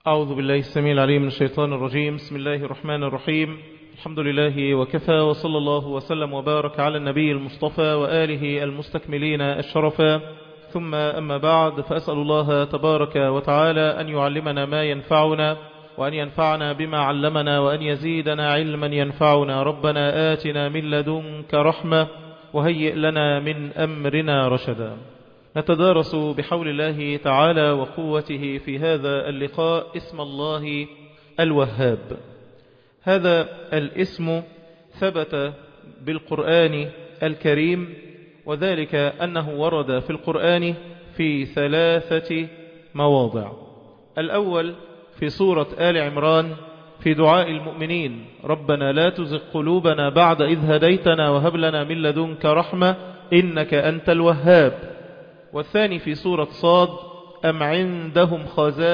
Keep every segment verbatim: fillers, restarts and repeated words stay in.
أعوذ بالله السميع العليم من الشيطان الرجيم. بسم الله الرحمن الرحيم. الحمد لله وكفى، وصلى الله وسلم وبارك على النبي المصطفى وآله المستكملين الشرفا، ثم أما بعد، فأسأل الله تبارك وتعالى أن يعلمنا ما ينفعنا، وأن ينفعنا بما علمنا، وأن يزيدنا علما ينفعنا. ربنا آتنا من لدنك رحمة وهيئ لنا من أمرنا رشدا. نتدارس بحول الله تعالى وقوته في هذا اللقاء اسم الله الوهاب. هذا الاسم ثبت بالقرآن الكريم، وذلك أنه ورد في القرآن في ثلاثة مواضع. الأول في سورة آل عمران في دعاء المؤمنين: ربنا لا تزغ قلوبنا بعد إذ هديتنا وهب لنا من لدنك رحمة إنك أنت الوهاب. والثاني في سورة صاد: أم عندهم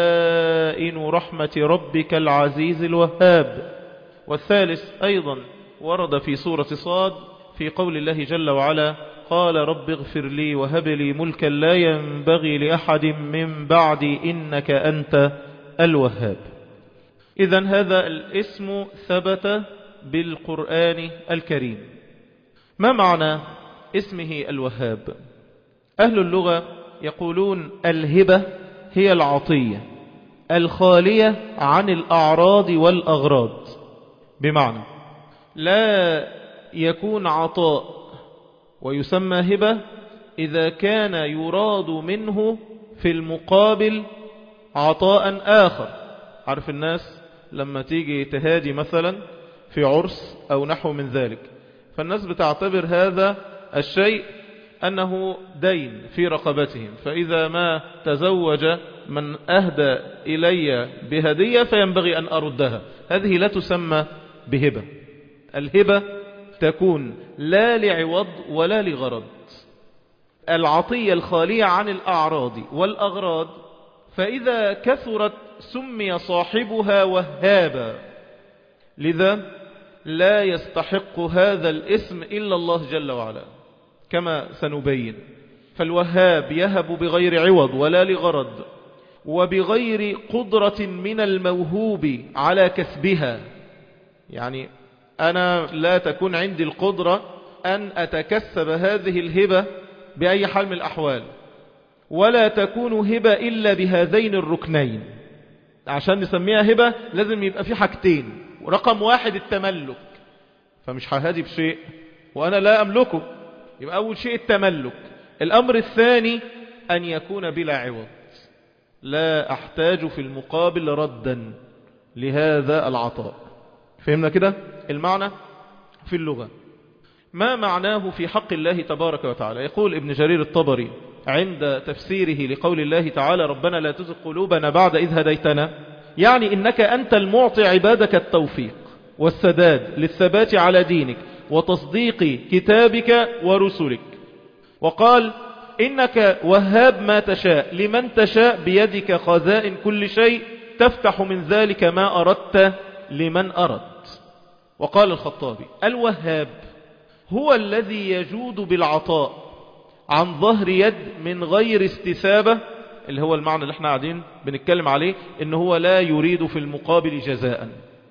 خزائن رحمة ربك العزيز الوهاب. والثالث أيضا ورد في سورة صاد في قول الله جل وعلا: قال رب اغفر لي وهب لي ملكا لا ينبغي لأحد من بعدي إنك أنت الوهاب. إذن هذا الاسم ثبت بالقرآن الكريم. ما معنى اسمه الوهاب؟ أهل اللغة يقولون الهبة هي العطية الخالية عن الأعراض والأغراض، بمعنى لا يكون عطاء ويسمى هبة إذا كان يراد منه في المقابل عطاء آخر. عارف الناس لما تيجي تهادي مثلا في عرس أو نحو من ذلك، فالناس بتعتبر هذا الشيء أنه دين في رقبتهم، فإذا ما تزوج من أهدى إلي بهدية فينبغي أن أردها. هذه لا تسمى بهبة. الهبة تكون لا لعوض ولا لغرض، العطية الخالية عن الأعراض والأغراض، فإذا كثرت سمي صاحبها وهابا. لذا لا يستحق هذا الاسم إلا الله جل وعلا كما سنبين. فالوهاب يهب بغير عوض ولا لغرض، وبغير قدرة من الموهوب على كسبها. يعني أنا لا تكون عندي القدرة أن أتكسب هذه الهبة بأي حال من الأحوال، ولا تكون هبة إلا بهذين الركنين. عشان نسميها هبة لازم يبقى في حاجتين: رقم واحد التملك، فمش ههدي بشيء وأنا لا أملكه، يبقى أول شيء التملك. الأمر الثاني أن يكون بلا عوض، لا أحتاج في المقابل ردا لهذا العطاء. فهمنا كده المعنى في اللغة. ما معناه في حق الله تبارك وتعالى؟ يقول ابن جرير الطبري عند تفسيره لقول الله تعالى: ربنا لا تزغ قلوبنا بعد إذ هديتنا، يعني إنك أنت المعطي عبادك التوفيق والسداد للثبات على دينك وتصديق كتابك ورسلك. وقال: إنك وهاب ما تشاء لمن تشاء بيدك خزائن كل شيء تفتح من ذلك ما أردت لمن أردت. وقال الخطابي: الوهاب هو الذي يجود بالعطاء عن ظهر يد من غير استثابة، اللي هو المعنى اللي احنا قاعدين بنتكلم عليه، إنه هو لا يريد في المقابل جزاء.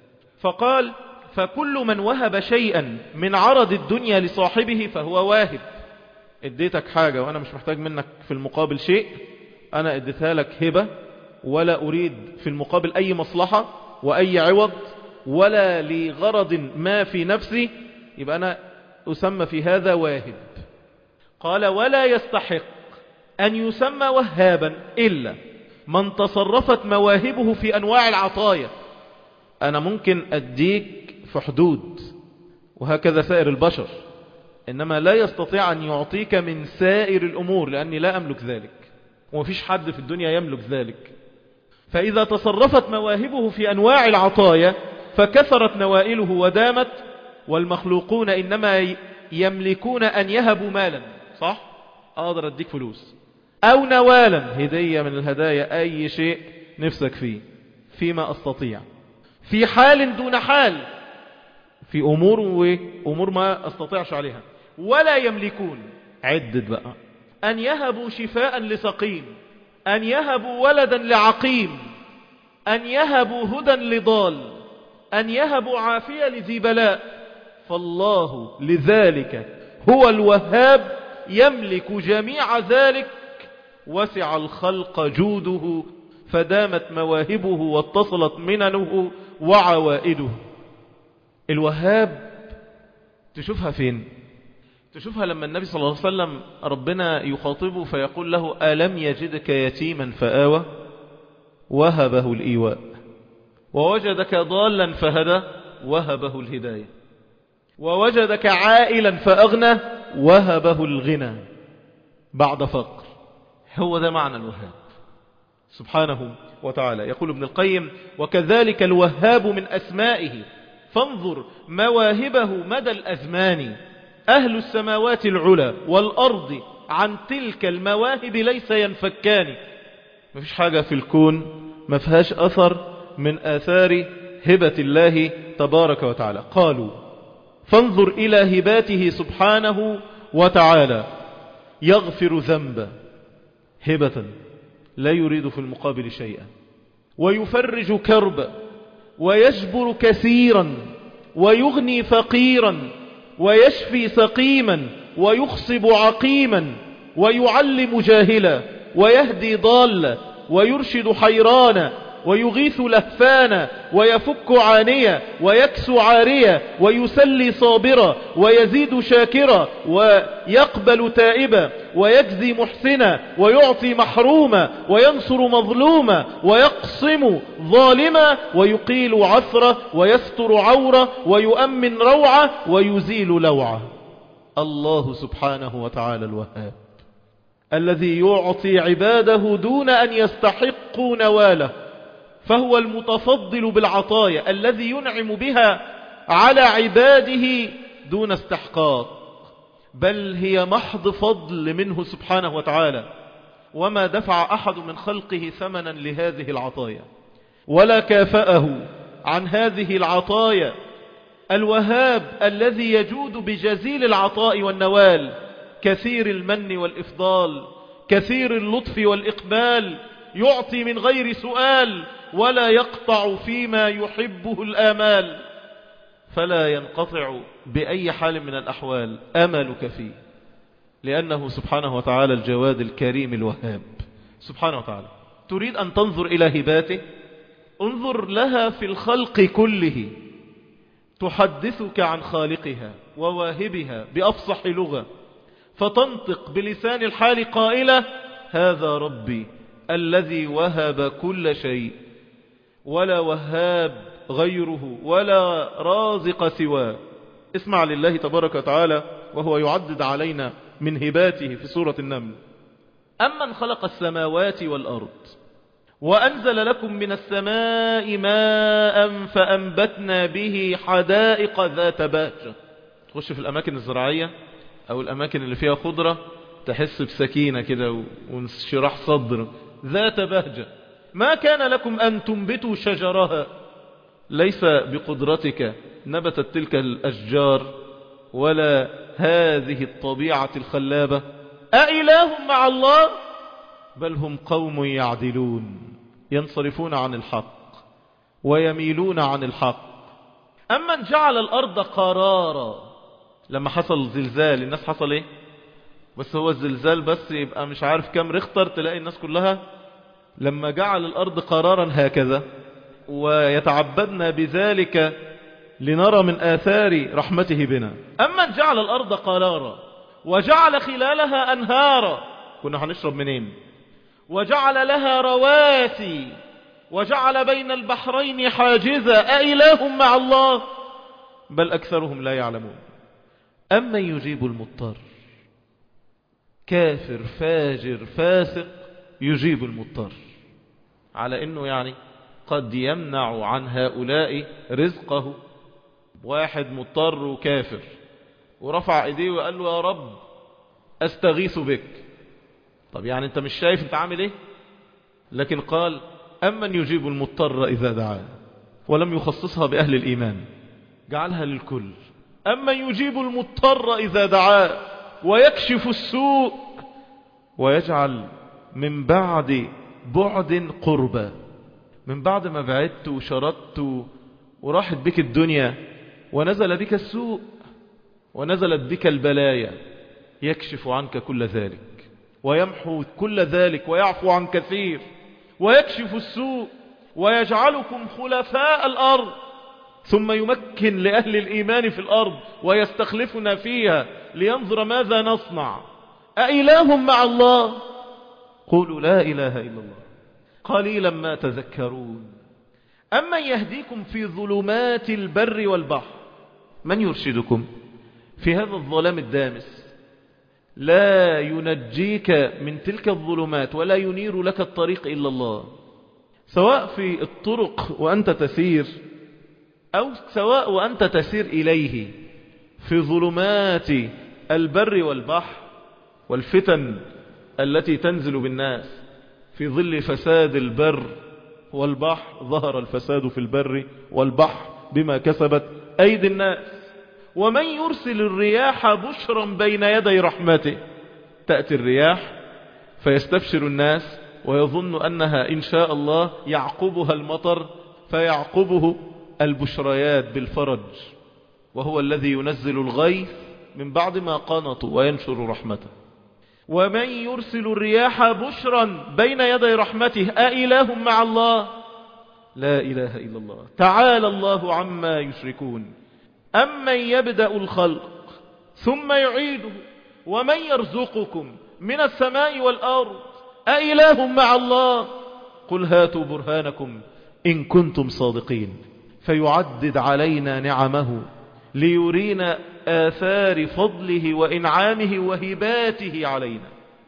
فقال: فكل من وهب شيئا من عرض الدنيا لصاحبه فهو واهب. اديتك حاجة وأنا مش محتاج منك في المقابل شيء، أنا اديتها لك هبة ولا أريد في المقابل أي مصلحة وأي عوض ولا لغرض ما في نفسي، يبقى أنا أسمى في هذا واهب. قال: ولا يستحق أن يسمى وهابا إلا من تصرفت مواهبه في أنواع العطايا. أنا ممكن أديك في حدود، وهكذا سائر البشر، إنما لا يستطيع أن يعطيك من سائر الأمور، لأني لا أملك ذلك، ومفيش حد في الدنيا يملك ذلك. فإذا تصرفت مواهبه في أنواع العطايا فكثرت نوائله ودامت. والمخلوقون إنما يملكون أن يهبوا مالا، صح؟ أقدر أديك فلوس، أو نوالا، هدية من الهدايا، أي شيء نفسك فيه، فيما أستطيع، في حال دون حال، في أمور وأمور ما أستطيعش عليها. ولا يملكون، عدد بقى، أن يهبوا شفاء لسقيم، أن يهبوا ولدا لعقيم، أن يهبوا هدى لضال، أن يهبوا عافية لذي بلاء. فالله لذلك هو الوهاب يملك جميع ذلك، وسع الخلق جوده فدامت مواهبه واتصلت مننه وعوائده. الوهاب تشوفها فين؟ تشوفها لما النبي صلى الله عليه وسلم ربنا يخاطبه فيقول له ألم يجدك يتيما فآوى وهبه الإيواء، ووجدك ضالا فهدى وهبه الهداية، ووجدك عائلا فأغنى وهبه الغنى بعد فقر. هو ده معنى الوهاب سبحانه وتعالى. يقول ابن القيم وكذلك الوهاب من أسمائه، فانظر مواهبه مدى الأزمان، أهل السماوات العلى والأرض عن تلك المواهب ليس ينفكان. ما فيش حاجة في الكون ما فيهاش أثر من آثار هبة الله تبارك وتعالى. قالوا فانظر إلى هباته سبحانه وتعالى، يغفر ذنبا هبة لا يريد في المقابل شيئا، ويفرج كربا، ويجبر كثيرا، ويغني فقيرا، ويشفي سقيما، ويخصب عقيما، ويعلم جاهلا، ويهدي ضالا، ويرشد حيرانا، ويغيث لهفانا، ويفك عانية، ويكسو عارية، ويسلي صابرا، ويزيد شاكرا، ويقبل تائبا، ويجزي محسنا، ويعطي محروما، وينصر مظلوما، ويقصم ظالما، ويقيل عثرة، ويستر عورة، ويؤمن روعة، ويزيل لوعة. الله سبحانه وتعالى الوهاب الذي يعطي عباده دون أن يستحقوا نواله، فهو المتفضل بالعطايا الذي ينعم بها على عباده دون استحقاق، بل هي محض فضل منه سبحانه وتعالى. وما دفع أحد من خلقه ثمنا لهذه العطايا ولا كافأه عن هذه العطايا. الوهاب الذي يجود بجزيل العطاء والنوال، كثير المن والإفضال، كثير اللطف والإقبال، يعطي من غير سؤال، ولا يقطع فيما يحبه الآمال، فلا ينقطع بأي حال من الأحوال أملك فيه، لأنه سبحانه وتعالى الجواد الكريم الوهاب سبحانه وتعالى. تريد أن تنظر إلى هباته؟ انظر لها في الخلق كله، تحدثك عن خالقها وواهبها بأفصح لغة، فتنطق بلسان الحال قائلة هذا ربي الذي وهب كل شيء، ولا وهاب غيره ولا رازق سواه. اسمع لله تبارك وتعالى وهو يعدد علينا من هباته في سورة النمل: أمن خلق السماوات والأرض وأنزل لكم من السماء ماء فأنبتنا به حدائق ذات بهجة. تخش في الأماكن الزراعية أو الأماكن اللي فيها خضرة تحس بسكينة كده وانشراح صدر، ذات بهجة. ما كان لكم أن تنبتوا شجرها، ليس بقدرتك نبتت تلك الأشجار ولا هذه الطبيعة الخلابة. أإله مع الله؟ بل هم قوم يعدلون، ينصرفون عن الحق ويميلون عن الحق. أمن جعل الأرض قرارا، لما حصل زلزال الناس حصل ايه؟ بس هو الزلزال بس يبقى مش عارف كم ريختر، تلاقي الناس كلها لما جعل الأرض قرارا هكذا، ويتعبدنا بذلك لنرى من آثار رحمته بنا. أمن جعل الأرض قرارا وجعل خلالها أنهارا، كنا هنشرب منين؟ وجعل لها رواسي وجعل بين البحرين حاجزا، أإله مع الله؟ بل أكثرهم لا يعلمون. أمن يجيب المضطر، كافر فاجر فاسق يجيب المضطر، على أنه يعني قد يمنع عن هؤلاء رزقه. واحد مضطر وكافر ورفع ايديه وقال له يا رب استغيث بك. طب يعني انت مش شايف انت عامل ايه؟ لكن قال أمن يجيب المضطر إذا دعاه، ولم يخصصها بأهل الإيمان، جعلها للكل. أمن يجيب المضطر إذا دعاه ويكشف السوء ويجعل من بعد بعد قربا. من بعد ما بعدت وشردت وراحت بك الدنيا ونزل بك السوء ونزلت بك البلايا، يكشف عنك كل ذلك ويمحو كل ذلك ويعفو عن كثير ويكشف السوء ويجعلكم خلفاء الأرض، ثم يمكن لأهل الإيمان في الأرض ويستخلفنا فيها لينظر ماذا نصنع. أإله مع الله؟ قولوا لا إله إلا الله قليلا ما تذكرون. أمن يهديكم في ظلمات البر والبحر، من يرشدكم في هذا الظلام الدامس؟ لا ينجيك من تلك الظلمات ولا ينير لك الطريق إلا الله، سواء في الطرق وأنت تسير أو سواء وأنت تسير إليه في ظلمات البر والبحر والفتن التي تنزل بالناس. في ظل فساد البر والبحر ظهر الفساد في البر والبحر بما كسبت أيدي الناس. ومن يرسل الرياح بشرا بين يدي رحمته، تأتي الرياح فيستبشر الناس ويظن أنها إن شاء الله يعقبها المطر، فيعقبه البشريات بالفرج، وهو الذي ينزل الغيث من بعد ما قنطوا وينشر رحمته. ومن يرسل الرياح بشرا بين يدي رحمته أإله مع الله؟ لا إله إلا الله، تعالى الله عما يشركون. أمن يبدأ الخلق ثم يعيده ومن يرزقكم من السماء والأرض أإله مع الله؟ قل هاتوا برهانكم إن كنتم صادقين. فيعدد علينا نعمه ليرينا آثار فضله وإنعامه وهباته علينا.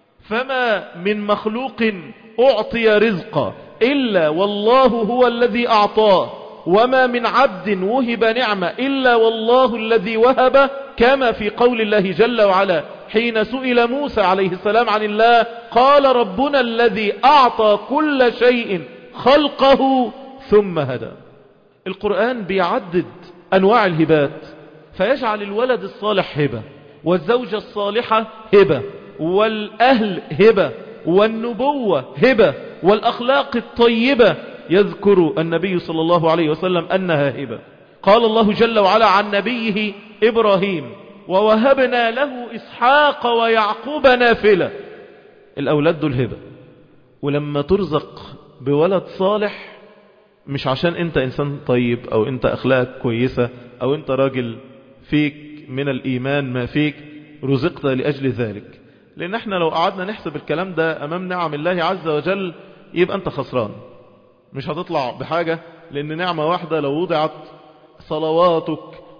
فما من مخلوق أعطي رزقا إلا والله هو الذي أعطاه، وما من عبد وهب نعمة إلا والله الذي وهب، كما في قول الله جل وعلا حين سئل موسى عليه السلام عن الله قال ربنا الذي أعطى كل شيء خلقه ثم هدى. القرآن بيعدد أنواع الهبات، فيجعل الولد الصالح هبة، والزوجة الصالحة هبة، والأهل هبة، والنبوة هبة، والأخلاق الطيبة يذكر النبي صلى الله عليه وسلم أنها هبة. قال الله جل وعلا عن نبيه إبراهيم ووهبنا له إسحاق ويعقوب نافلة. الأولاد دول هبة، ولما ترزق بولد صالح مش عشان انت انسان طيب او انت اخلاقك كويسة او انت راجل فيك من الايمان ما فيك، رزقت لاجل ذلك. لان احنا لو قعدنا نحسب الكلام ده امام نعم الله عز وجل يبقى انت خسران، مش هتطلع بحاجة. لان نعمة واحدة لو وضعت صلواتك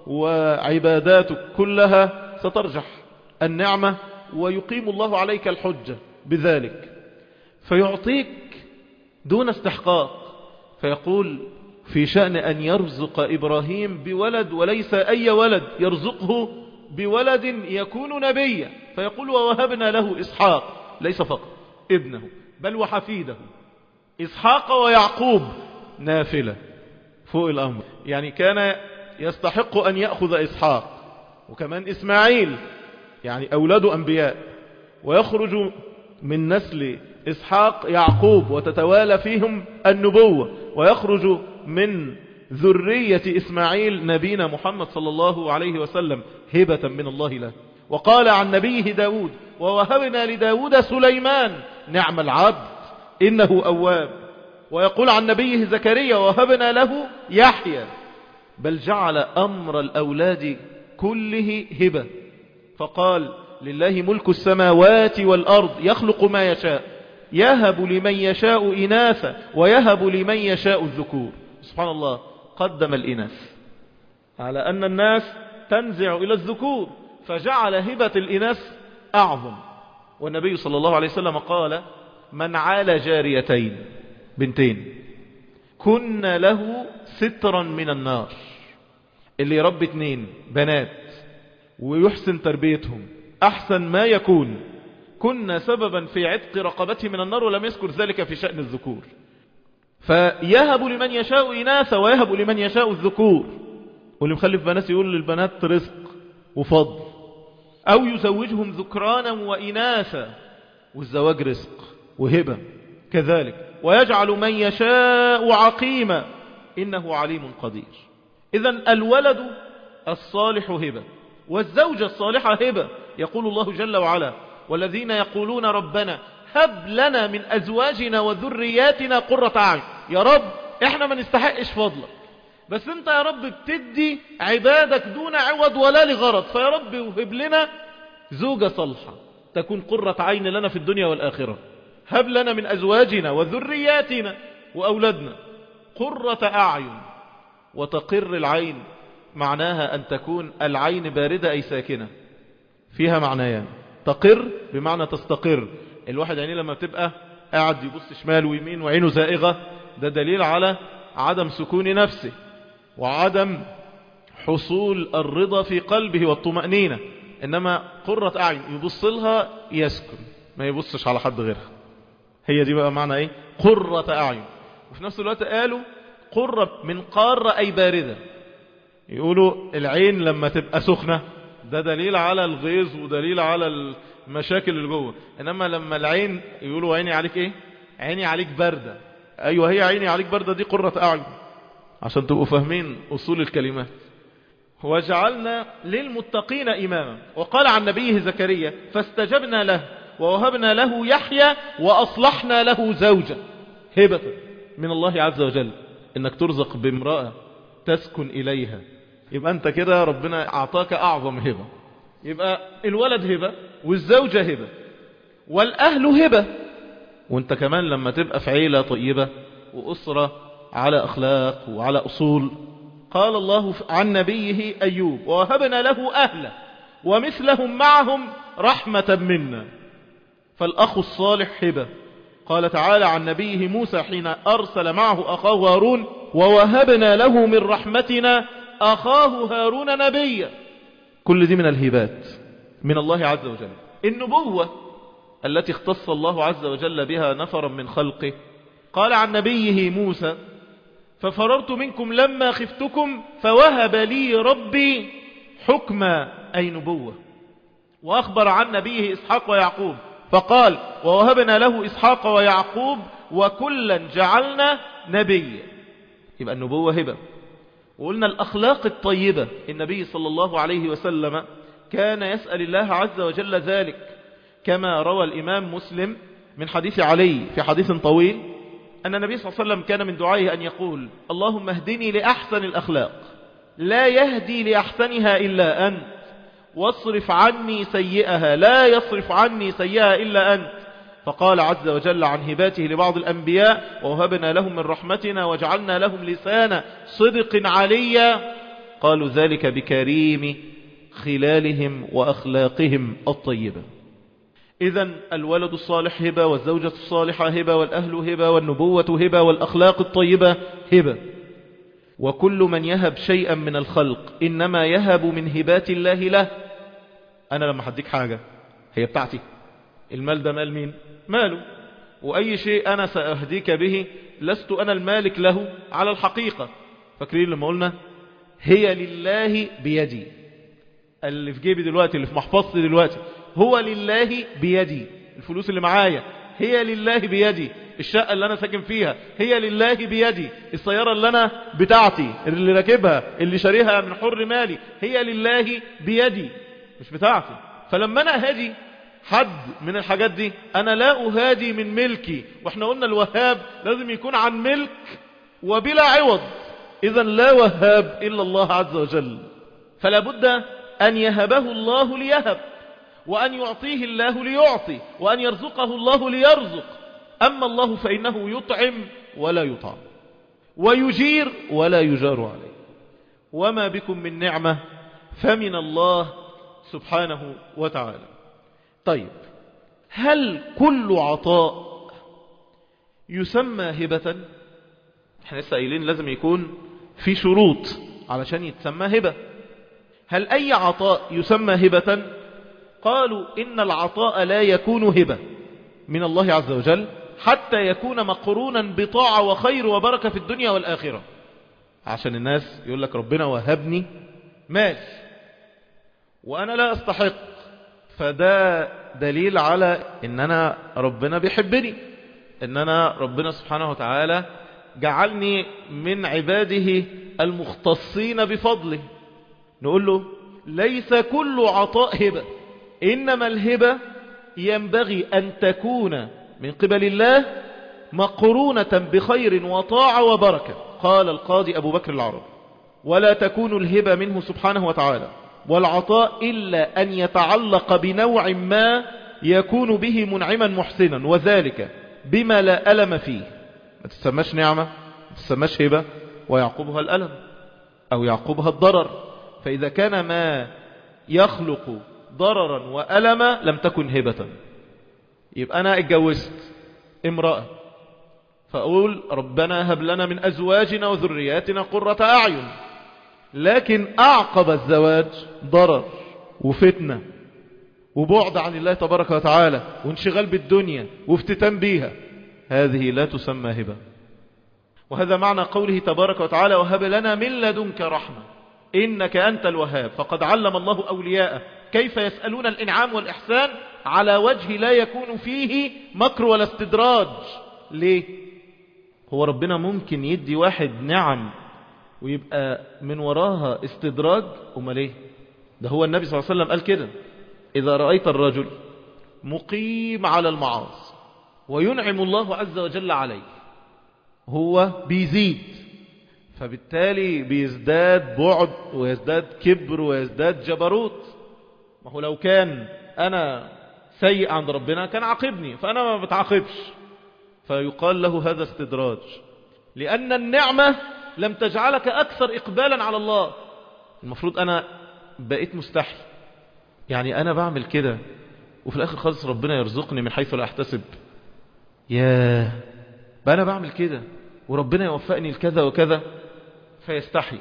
وعباداتك كلها سترجح النعمة ويقيم الله عليك الحجة بذلك، فيعطيك دون استحقاق. فيقول في شأن أن يرزق إبراهيم بولد وليس أي ولد، يرزقه بولد يكون نبيا، فيقول ووهبنا له إسحاق، ليس فقط ابنه بل وحفيده إسحاق ويعقوب نافلة فوق الأمر. يعني كان يستحق أن يأخذ إسحاق وكمان إسماعيل، يعني أولاد أنبياء، ويخرج من نسل إسحاق يعقوب وتتوالى فيهم النبوة، ويخرج من ذرية إسماعيل نبينا محمد صلى الله عليه وسلم هبة من الله له. وقال عن نبيه داود ووهبنا لداود سليمان نعم العبد إنه أواب. ويقول عن نبيه زكريا ووهبنا له يحيى. بل جعل أمر الأولاد كله هبة، فقال لله ملك السماوات والأرض يخلق ما يشاء يهب لمن يشاء إناثا ويهب لمن يشاء الذكور. سبحان الله، قدم الإناث على أن الناس تنزع إلى الذكور، فجعل هبة الإناث أعظم. والنبي صلى الله عليه وسلم قال من عال جاريتين بنتين كن له سترا من النار. اللي يربي اتنين بنات ويحسن تربيتهم أحسن ما يكون كنا سببا في عتق رقبته من النار، ولم يذكر ذلك في شأن الذكور. فيهب لمن يشاء إناثا ويهب لمن يشاء الذكور. واللي مخلف بنات يقول للبنات رزق وفضل، أو يزوجهم ذكرانا وإناثا، والزواج رزق وهبة كذلك. ويجعل من يشاء عقيما إنه عليم قدير. إذن الولد الصالح هبة، والزوجة الصالحة هبة. يقول الله جل وعلا: والذين يقولون ربنا هب لنا من أزواجنا وذرياتنا قرة أعين. يا رب احنا ما نستحقش فضلك، بس انت يا رب بتدي عبادك دون عوض ولا لغرض، فيا رب وهب لنا زوجة صالحة تكون قرة عين لنا في الدنيا والآخرة. هب لنا من أزواجنا وذرياتنا وأولادنا قرة أعين. وتقر العين معناها أن تكون العين باردة أي ساكنة، فيها معنيان. تقر بمعنى تستقر. الواحد يعني لما بتبقى قاعد يبص شمال ويمين وعينه زائغة، ده دليل على عدم سكون نفسه وعدم حصول الرضا في قلبه والطمأنينة. إنما قرة أعين يبص لها يسكن، ما يبصش على حد غيرها. هي دي بقى معنى إيه؟ قرة أعين. وفي نفس الوقت قالوا قرة من قارة أي باردة. يقولوا العين لما تبقى سخنة ده دليل على الغيظ ودليل على المشاكل اللي جوه. إنما لما العين يقولوا عيني عليك إيه؟ عيني عليك باردة. أيوة هي عيني عليك باردة دي قرة أعين، عشان تبقوا فاهمين أصول الكلمات. وجعلنا للمتقين إماما. وقال عن نبيه زكريا: فاستجبنا له ووهبنا له يحيى وأصلحنا له زوجة. هبة من الله عز وجل إنك ترزق بامرأة تسكن إليها، يبقى أنت كده ربنا أعطاك أعظم هبة. يبقى الولد هبة والزوجة هبة والأهل هبة. وانت كمان لما تبقى في عيلة طيبة وأسرة على أخلاق وعلى أصول. قال الله عن نبيه أيوب: ووهبنا له أهله ومثلهم معهم رحمة منا. فالأخ الصالح هبة. قال تعالى عن نبيه موسى حين أرسل معه أخاه هارون: ووهبنا له من رحمتنا أخاه هارون نبيا. كل دي من الهبات من الله عز وجل. النبوة التي اختص الله عز وجل بها نفرا من خلقه. قال عن نبيه موسى: ففررت منكم لما خفتكم فوهب لي ربي حكما، أي نبوة. وأخبر عن نبيه إسحاق ويعقوب فقال: ووهبنا له إسحاق ويعقوب وكلا جعلنا نبيا. يبقى النبوة هبة. وقلنا الأخلاق الطيبة، النبي صلى الله عليه وسلم كان يسأل الله عز وجل ذلك، كما روى الإمام مسلم من حديث علي في حديث طويل أن النبي صلى الله عليه وسلم كان من دعائه أن يقول: اللهم اهدني لأحسن الأخلاق لا يهدي لأحسنها إلا أنت، واصرف عني سيئها لا يصرف عني سيئها إلا أنت. فقال عز وجل عن هباته لبعض الأنبياء: ووهبنا لهم من رحمتنا وجعلنا لهم لسان صدق عليا. قالوا ذلك بكريم خلالهم وأخلاقهم الطيبة. إذن الولد الصالح هبة، والزوجة الصالحة هبة، والأهل هبة، والنبوة هبة، والأخلاق الطيبة هبة. وكل من يهب شيئا من الخلق إنما يهب من هبات الله له. أنا لما حديك حاجة هي بتاعتي. المال ده مال مين؟ ماله. وأي شيء أنا سأهديك به لست أنا المالك له على الحقيقة. فاكرين لما قلنا هي لله بيدي، اللي في جيبي دلوقتي، اللي في محفظتي دلوقتي هو لله بيدي. الفلوس اللي معايا هي لله بيدي. الشقة اللي أنا ساكن فيها هي لله بيدي. السيارة اللي أنا بتاعتي اللي راكبها اللي شاريها من حر مالي هي لله بيدي، مش بتاعتي. فلما أنا أهدي حد من الحاجات دي أنا لا أهادي من ملكي. وإحنا قلنا الوهاب لازم يكون عن ملك وبلا عوض. إذن لا وهاب إلا الله عز وجل. فلا بد أن يهبه الله ليهب، وأن يعطيه الله ليعطي، وأن يرزقه الله ليرزق. أما الله فإنه يطعم ولا يطعم، ويجير ولا يجار عليه. وما بكم من نعمة فمن الله سبحانه وتعالى. طيب، هل كل عطاء يسمى هبة؟ احنا لسه قايلين لازم يكون في شروط علشان يتسمى هبة. هل أي عطاء يسمى هبة؟ قالوا إن العطاء لا يكون هبة من الله عز وجل حتى يكون مقرونا بطاعة وخير وبركة في الدنيا والآخرة. عشان الناس يقول لك ربنا وهبني مال وأنا لا أستحق، فده دليل على إن أنا ربنا بيحبني. ان انا ربنا سبحانه وتعالى جعلني من عباده المختصين بفضله. نقول له ليس كل عطاء هبة، إنما الهبة ينبغي أن تكون من قبل الله مقرونة بخير وطاعة وبركة. قال القاضي أبو بكر العربي: ولا تكون الهبة منه سبحانه وتعالى والعطاء إلا أن يتعلق بنوع ما يكون به منعما محسنا، وذلك بما لا ألم فيه. ما تسماش نعمة، ما تسماش هبة، ويعقبها الألم أو يعقبها الضرر. فإذا كان ما يخلق ضررا وألما لم تكن هبة. يبقى أنا اتجوزت امرأة، فأقول ربنا هب لنا من أزواجنا وذرياتنا قرة أعين، لكن أعقب الزواج ضرر وفتنة وبعد عن الله تبارك وتعالى وانشغال بالدنيا وافتتان بيها، هذه لا تسمى هبة. وهذا معنى قوله تبارك وتعالى: وهب لنا من لدنك رحمة إنك أنت الوهاب. فقد علم الله أولياءه كيف يسألون الإنعام والإحسان على وجه لا يكون فيه مكر ولا استدراج. ليه؟ هو ربنا ممكن يدي واحد نعم ويبقى من وراها استدراج؟ أمال ليه؟ ده هو النبي صلى الله عليه وسلم قال كده: إذا رأيت الرجل مقيم على المعاصي وينعم الله عز وجل عليه، هو بيزيد، فبالتالي بيزداد بعد ويزداد كبر ويزداد جبروت. ما هو لو كان أنا سيء عند ربنا كان عاقبني، فأنا ما بتعاقبش، فيقال له هذا استدراج، لأن النعمة لم تجعلك أكثر إقبالا على الله. المفروض أنا بقيت مستحي، يعني أنا بعمل كده وفي الآخر خالص ربنا يرزقني من حيث لا أحتسب. ياه، بقى أنا بعمل كده وربنا يوفقني لكذا وكذا، فيستحي.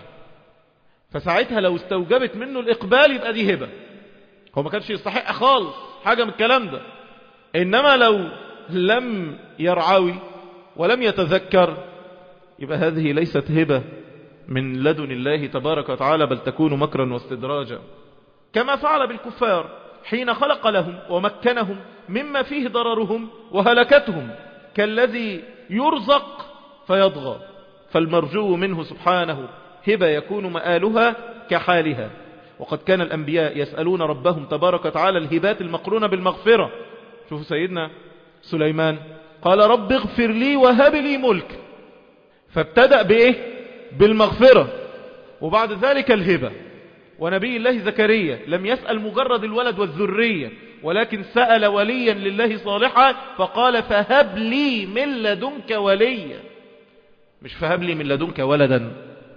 فساعتها لو استوجبت منه الإقبال يبقى دي هبة. هو ما كانش يستحق خالص حاجة من الكلام ده، إنما لو لم يرعوي ولم يتذكر يبقى هذه ليست هبة من لدن الله تبارك وتعالى، بل تكون مكرا واستدراجا. كما فعل بالكفار حين خلق لهم ومكنهم مما فيه ضررهم وهلكتهم، كالذي يرزق فيضغى. فالمرجو منه سبحانه هبة يكون مآلها كحالها. وقد كان الأنبياء يسألون ربهم تبارك وتعالى الهبات المقرونة بالمغفرة. شوفوا سيدنا سليمان قال: رب اغفر لي وهب لي ملك، فابتدأ بإيه؟ بالمغفرة، وبعد ذلك الهبة. ونبي الله زكريا لم يسأل مجرد الولد والذرية، ولكن سأل وليا لله صالحا، فقال: فهب لي من لدنك وليا، مش فهب لي من لدنك ولدا.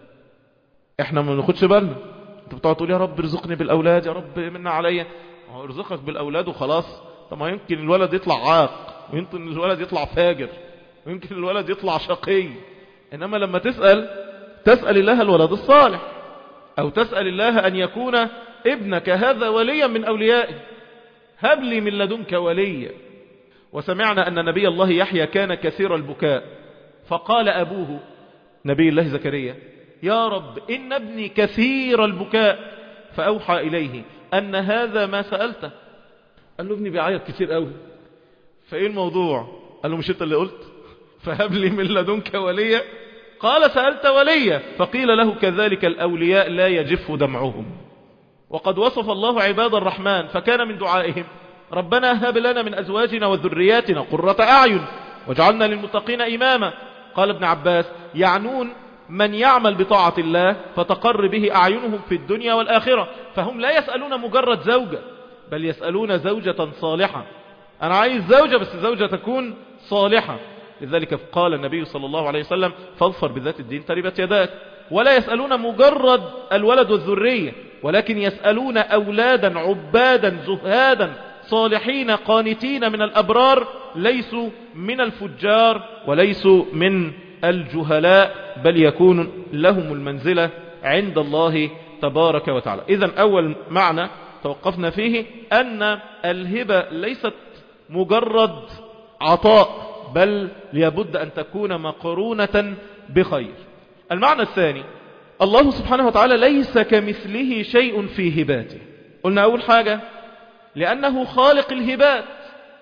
احنا ما بناخدش بالنا، انت بتقعد تقول يا رب ارزقني بالأولاد، يا رب منا عليا. هو ارزقك بالأولاد وخلاص؟ طب ما يمكن الولد يطلع عاق، ويمكن الولد يطلع فاجر، ويمكن الولد يطلع شقي. إنما لما تسأل تسأل الله الولد الصالح، أو تسأل الله أن يكون ابنك هذا وليا من أوليائه. هب لي من لدنك وليا. وسمعنا أن نبي الله يحيى كان كثير البكاء، فقال أبوه نبي الله زكريا: يا رب إن ابني كثير البكاء، فأوحى إليه أن هذا ما سألته. قال له ابني بيعيط كثير قوي، فإيه الموضوع؟ قال له مش أنت اللي قلت فهب لي من لدنك وليا؟ قال: سألت وليا. فقيل له: كذلك الأولياء لا يجف دمعهم. وقد وصف الله عباد الرحمن فكان من دعائهم: ربنا هب لنا من أزواجنا وذرياتنا قرة أعين واجعلنا للمتقين إماما. قال ابن عباس: يعنون من يعمل بطاعة الله فتقر به أعينهم في الدنيا والآخرة. فهم لا يسألون مجرد زوجة، بل يسألون زوجة صالحة. أنا عايز زوجة، بس زوجة تكون صالحة. لذلك قال النبي صلى الله عليه وسلم: فاظفر بذات الدين تربت يداك. ولا يسألون مجرد الولد والذرية، ولكن يسألون أولادا عبادا زهادا صالحين قانتين من الأبرار، ليسوا من الفجار وليسوا من الجهلاء، بل يكون لهم المنزلة عند الله تبارك وتعالى. إذن أول معنى توقفنا فيه أن الهبة ليست مجرد عطاء، بل لابد أن تكون مقرونة بخير. المعنى الثاني: الله سبحانه وتعالى ليس كمثله شيء في هباته. قلنا أول حاجة لأنه خالق الهبات،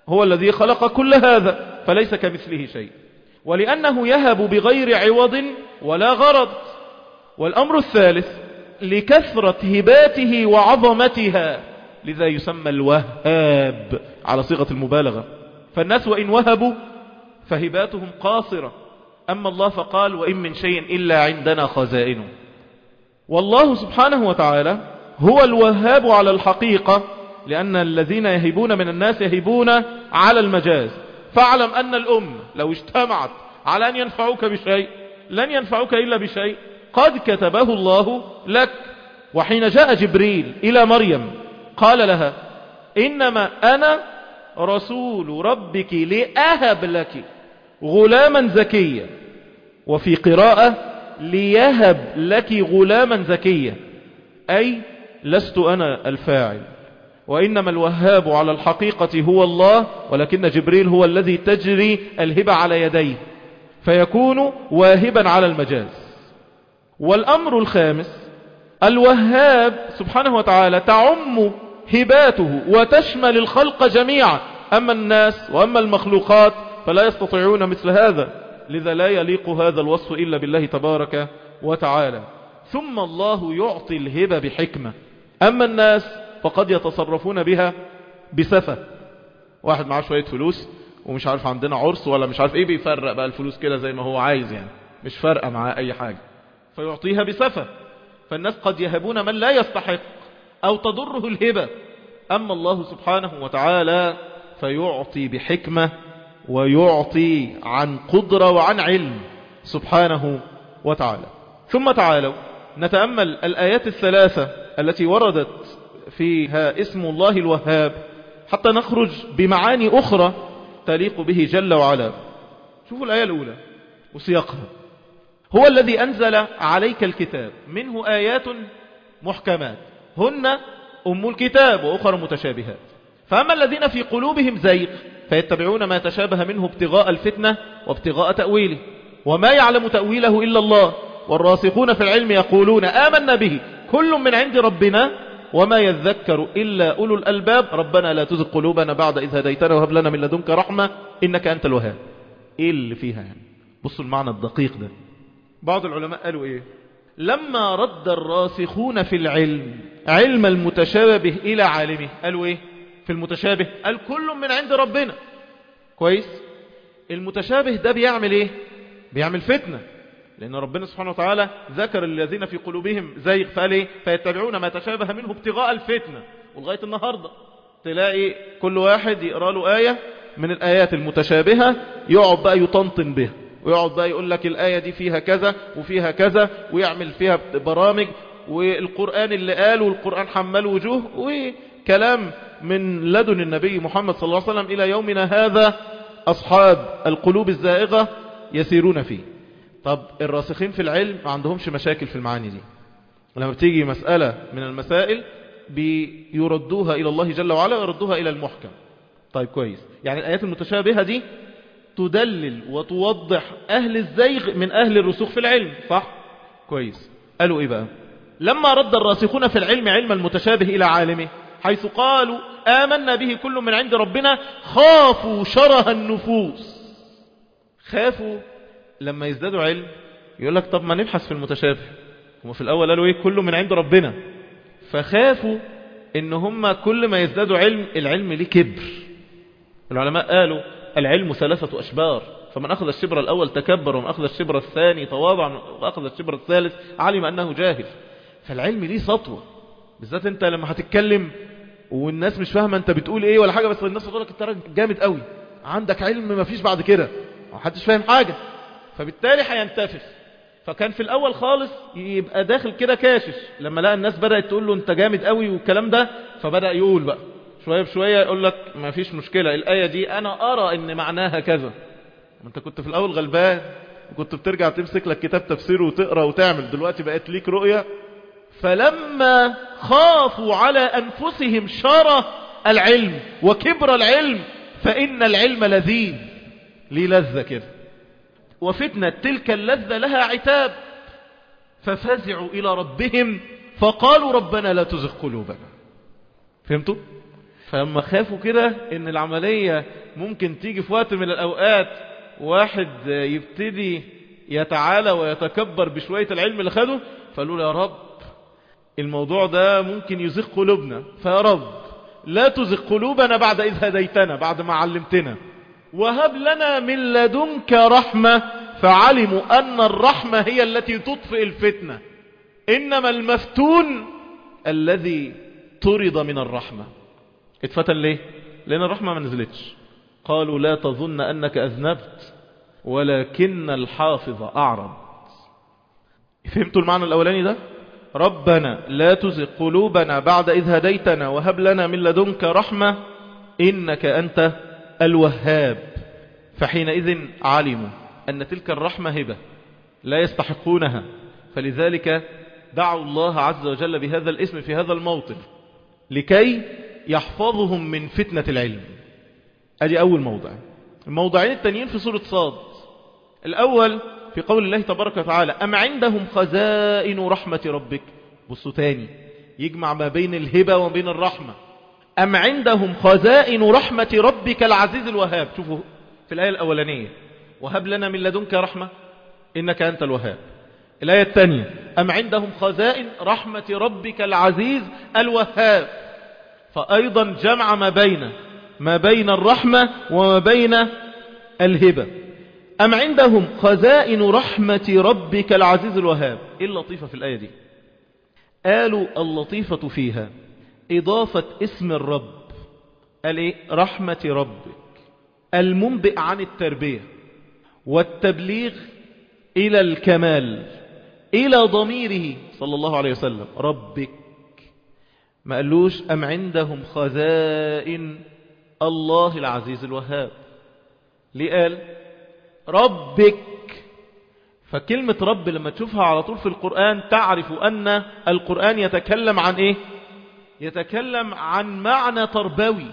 هو الذي خلق كل هذا فليس كمثله شيء، ولأنه يهب بغير عوض ولا غرض. والأمر الثالث لكثرة هباته وعظمتها، لذا يسمى الوهاب على صيغة المبالغة. فالناس وإن وهبوا فهباتهم قاصرة، أما الله فقال وإن من شيء إلا عندنا خزائنه. والله سبحانه وتعالى هو الوهاب على الحقيقة، لأن الذين يهبون من الناس يهبون على المجاز. فاعلم أن الأمة لو اجتمعت على أن ينفعوك بشيء لن ينفعوك إلا بشيء قد كتبه الله لك. وحين جاء جبريل إلى مريم قال لها إنما أنا رسول ربك لأهب لك غلاما زكيا، وفي قراءة ليهب لك غلاما زكيا، أي لست أنا الفاعل، وإنما الوهاب على الحقيقة هو الله، ولكن جبريل هو الذي تجري الهبة على يديه فيكون واهبا على المجاز. والأمر الخامس الوهاب سبحانه وتعالى تعم هباته وتشمل الخلق جميعا، أما الناس وأما المخلوقات فلا يستطيعون مثل هذا، لذا لا يليق هذا الوصف إلا بالله تبارك وتعالى. ثم الله يعطي الهبة بحكمة، أما الناس فقد يتصرفون بها بسفة. واحد معاه شوية فلوس ومش عارف عندنا عرس ولا مش عارف ايه، بيفرق بقى الفلوس كده زي ما هو عايز، يعني مش فارقة معاه اي حاجة فيعطيها بسفة. فالناس قد يهبون من لا يستحق او تضره الهبة، اما الله سبحانه وتعالى فيعطي بحكمة ويعطي عن قدرة وعن علم سبحانه وتعالى. ثم تعالوا نتأمل الآيات الثلاثة التي وردت فيها اسم الله الوهاب حتى نخرج بمعاني أخرى تليق به جل وعلا. شوفوا الآية الأولى وسياقها: هو الذي أنزل عليك الكتاب منه آيات محكمات هن أم الكتاب وأخرى متشابهات، فأما الذين في قلوبهم زيغ فيتبعون ما تشابه منه ابتغاء الفتنة وابتغاء تأويله وما يعلم تأويله إلا الله، والراسخون في العلم يقولون آمنا به كل من عند ربنا وما يذكر إلا أولو الألباب ربنا لا تزغ قلوبنا بعد إذ هديتنا وهب لنا من لدنك رحمة إنك أنت الوهاب. إيه اللي فيها يعني؟ بصوا المعنى الدقيق ده. بعض العلماء قالوا إيه؟ لما رد الراسخون في العلم علم المتشابه إلى عالمه، قالوا إيه في المتشابه؟ قال كل من عند ربنا. كويس. المتشابه ده بيعمل إيه؟ بيعمل فتنة، لأن ربنا سبحانه وتعالى ذكر الذين في قلوبهم زيغ فقال إيه؟ فيتبعون ما تشابه منه ابتغاء الفتنة. ولغاية النهاردة تلاقي كل واحد يقرأ له آية من الآيات المتشابهة يقعد بقى يطنطن بها ويقعد بقى يقول لك الآية دي فيها كذا وفيها كذا ويعمل فيها برامج، والقرآن اللي قال والقرآن حمل وجوه وكلام من لدن النبي محمد صلى الله عليه وسلم إلى يومنا هذا أصحاب القلوب الزائغة يسيرون فيه. طب الراسخين في العلم ما عندهمش مشاكل في المعاني دي، لما بتيجي مسألة من المسائل بيردوها إلى الله جل وعلا ويردوها إلى المحكم. طيب كويس، يعني الآيات المتشابهة دي تدلل وتوضح أهل الزيغ من أهل الرسوخ في العلم، صح؟ كويس. قالوا إيه بقى؟ لما رد الراسخون في العلم علم المتشابه إلى عالمه حيث قالوا آمنا به كل من عند ربنا خافوا شره النفوس. خافوا لما يزدادوا علم يقول لك طب ما نبحث في المتشابه، هم في الأول قالوا إيه؟ كل من عند ربنا. فخافوا إن هم كل ما يزدادوا علم العلم ليه كبر. العلماء قالوا العلم ثلاثة أشبار، فمن أخذ الشبر الأول تكبر، ومن أخذ الشبر الثاني تواضع، ومن أخذ الشبر الثالث علم أنه جاهل. فالعلم ليه سطوة، بالذات أنت لما هتتكلم والناس مش فاهمة أنت بتقول إيه ولا حاجة، بس الناس تقول لك أنت راجل جامد قوي عندك علم ما فيش بعد كده، محدش فاهم حاجة، فبالتالي هينتفخ. فكان في الأول خالص يبقى داخل كده كاشش، لما لقى الناس بدأت تقول له أنت جامد قوي والكلام ده فبدأ يقول بقى شوية بشوية يقول لك ما فيش مشكلة، الآية دي أنا أرى إن معناها كذا. أنت كنت في الأول غلبان وكنت بترجع تمسك لك كتاب تفسير وتقرأ وتعمل، دلوقتي بقت ليك رؤية. فلما خافوا على أنفسهم شره العلم وكبر العلم فإن العلم لذيذ، ليه لذة كده، وفتنة تلك اللذة لها عتاب، ففزعوا إلى ربهم فقالوا ربنا لا تزغ قلوبنا. فهمتوا؟ فلما خافوا كده ان العملية ممكن تيجي في وقت من الاوقات واحد يبتدي يتعالى ويتكبر بشوية العلم اللي خده، فقالوا له يا رب الموضوع ده ممكن يزيغ قلوبنا، فيا رب لا تزغ قلوبنا بعد إذ هديتنا، بعد ما علمتنا، وهب لنا من لدنك رحمة. فعلموا أن الرحمة هي التي تطفئ الفتنة، إنما المفتون الذي طرد من الرحمة. اتفتن ليه؟ لأن الرحمة ما نزلتش. قالوا لا تظن أنك أذنبت ولكن الحافظ أعرض. فهمتوا المعنى الأولاني ده؟ ربنا لا تزغ قلوبنا بعد إذ هديتنا وهب لنا من لدنك رحمة إنك أنت الوهاب. فحينئذ علموا أن تلك الرحمة هبة لا يستحقونها، فلذلك دعوا الله عز وجل بهذا الاسم في هذا الموطن لكي يحفظهم من فتنة العلم. أدي أول موضع. الموضعين التانيين في سورة صاد. الأول في قول الله تبارك وتعالى أم عندهم خزائن رحمة ربك. بصوا تاني، يجمع ما بين الهبة وما بين الرحمة. أم عندهم خزائن رحمة ربك العزيز الوهاب. شوفوا في الآية الأولانية وهب لنا من لدنك رحمة إنك أنت الوهاب. الآية الثانية أم عندهم خزائن رحمة ربك العزيز الوهاب. فأيضا جمع ما بين ما بين الرحمة وما بين الهبة. أم عندهم خزائن رحمة ربك العزيز الوهاب. إيه اللطيفة في الآية دي؟ قالوا اللطيفة فيها إضافة اسم الرب. قال إيه؟ رحمة ربك المنبئ عن التربية والتبليغ إلى الكمال إلى ضميره صلى الله عليه وسلم ربك. ما قالوش أم عندهم خزائن الله العزيز الوهاب. ليه قال ربك؟ فكلمة رب لما تشوفها على طول في القرآن تعرف أن القرآن يتكلم عن إيه؟ يتكلم عن معنى تربوي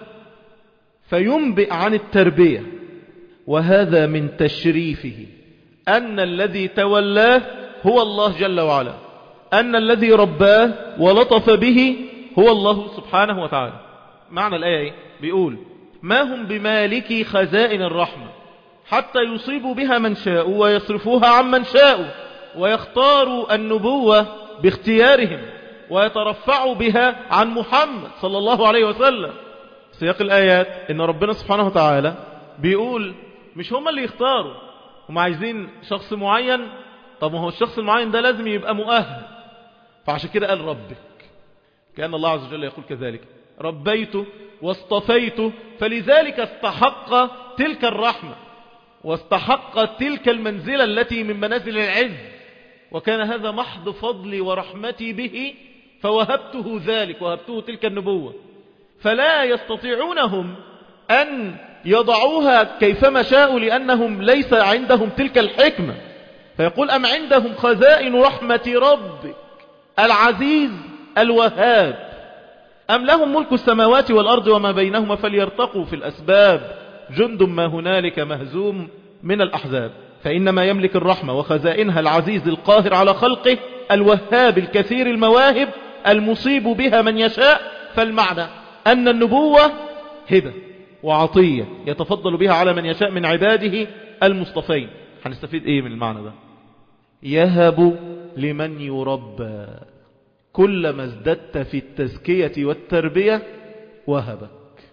فينبئ عن التربية. وهذا من تشريفه أن الذي تولاه هو الله جل وعلا، أن الذي رباه ولطف به هو الله سبحانه وتعالى. معنى الآية إيه؟ بيقول ما هم بمالكي خزائن الرحمة حتى يصيبوا بها من شاء ويصرفوها عن من شاء ويختاروا النبوة باختيارهم ويترفعوا بها عن محمد صلى الله عليه وسلم. سياق الآيات إن ربنا سبحانه وتعالى بيقول مش هم اللي يختاروا، هم عايزين شخص معين. طب ما هو الشخص المعين ده لازم يبقى مؤهل، فعشان كده قال ربك. كأن الله عز وجل يقول كذلك ربيته واصطفيته فلذلك استحق تلك الرحمة واستحق تلك المنزلة التي من منازل العز، وكان هذا محض فضلي ورحمتي به فوهبته ذلك وهبته تلك النبوة. فلا يستطيعونهم أن يضعوها كيفما شاءوا لأنهم ليس عندهم تلك الحكمة. فيقول أم عندهم خزائن رحمة ربك العزيز الوهاب أم لهم ملك السماوات والأرض وما بينهما فليرتقوا في الأسباب جند ما هنالك مهزوم من الأحزاب. فإنما يملك الرحمة وخزائنها العزيز القاهر على خلقه الوهاب الكثير المواهب المصيب بها من يشاء. فالمعنى أن النبوة هبة وعطية يتفضل بها على من يشاء من عباده المصطفين. هنستفيد ايه من المعنى ده؟ يهب لمن يربى، كلما ازددت في التزكية والتربية وهبك.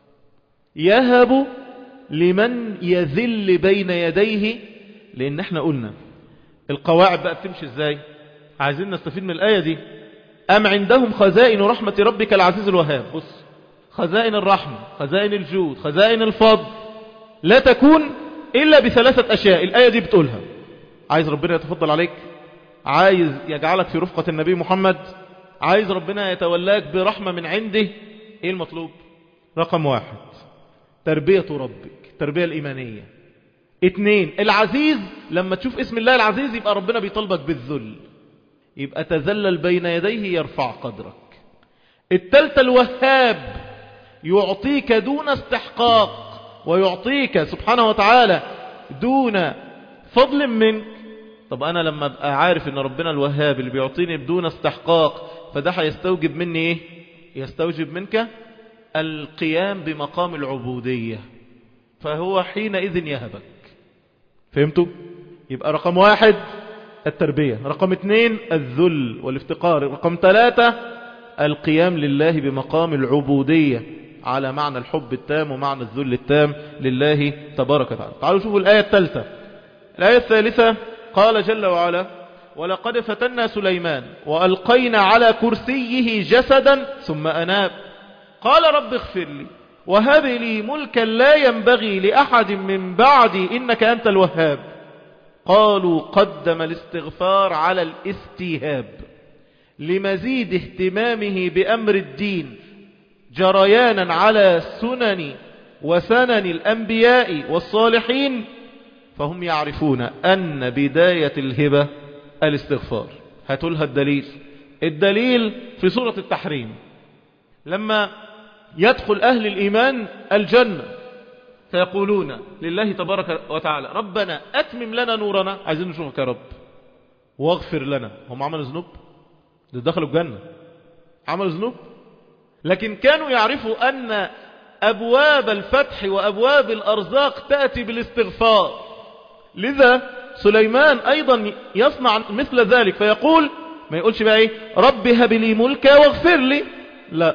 يهب لمن يذل بين يديه. لان احنا قلنا القواعد بقى بتمشي ازاي، عايزين نستفيد من الآية دي. أم عندهم خزائن رحمة ربك العزيز الوهاب. بص، خزائن الرحمة، خزائن الجود، خزائن الفضل لا تكون إلا بثلاثة أشياء. الآية دي بتقولها. عايز ربنا يتفضل عليك، عايز يجعلك في رفقة النبي محمد، عايز ربنا يتولاك برحمة من عنده. ايه المطلوب؟ رقم واحد تربية ربك، التربية الإيمانية. اتنين العزيز، لما تشوف اسم الله العزيز يبقى ربنا بيطلبك بالذل، يبقى تذلل بين يديه يرفع قدرك. التالتة الوهاب، يعطيك دون استحقاق ويعطيك سبحانه وتعالى دون فضل منك. طب أنا لما أبقى عارف أن ربنا الوهاب اللي بيعطيني بدون استحقاق، فده هيستوجب مني إيه؟ يستوجب منك القيام بمقام العبودية، فهو حينئذ يهبك. فهمتوا؟ يبقى رقم واحد التربية، رقم اثنين الذل والافتقار، رقم ثلاثة القيام لله بمقام العبودية على معنى الحب التام ومعنى الذل التام لله تبارك وتعالى. تعالوا شوفوا الآية الثالثة. الآية الثالثة قال جل وعلا: ولقد فتنا سليمان وألقينا على كرسيه جسدا ثم أناب قال رب اغفر لي وهب لي ملكا لا ينبغي لأحد من بعدي إنك أنت الوهاب. قالوا قدم الاستغفار على الاستيهاب لمزيد اهتمامه بأمر الدين جريانا على سنن وسنن الأنبياء والصالحين، فهم يعرفون أن بداية الهبة الاستغفار. هاتوا لها الدليل. الدليل في سورة التحريم لما يدخل أهل الإيمان الجنة فيقولون لله تبارك وتعالى: ربنا أتمم لنا نورنا، عايزين نشوفك يا رب، واغفر لنا. هم عملوا ذنوب؟ ده دخلوا الجنة عملوا ذنوب، لكن كانوا يعرفوا أن أبواب الفتح وأبواب الأرزاق تأتي بالاستغفار. لذا سليمان أيضا يصنع مثل ذلك، فيقول، ما يقولش بقى ايه رب هب لي ملكا واغفر لي، لا،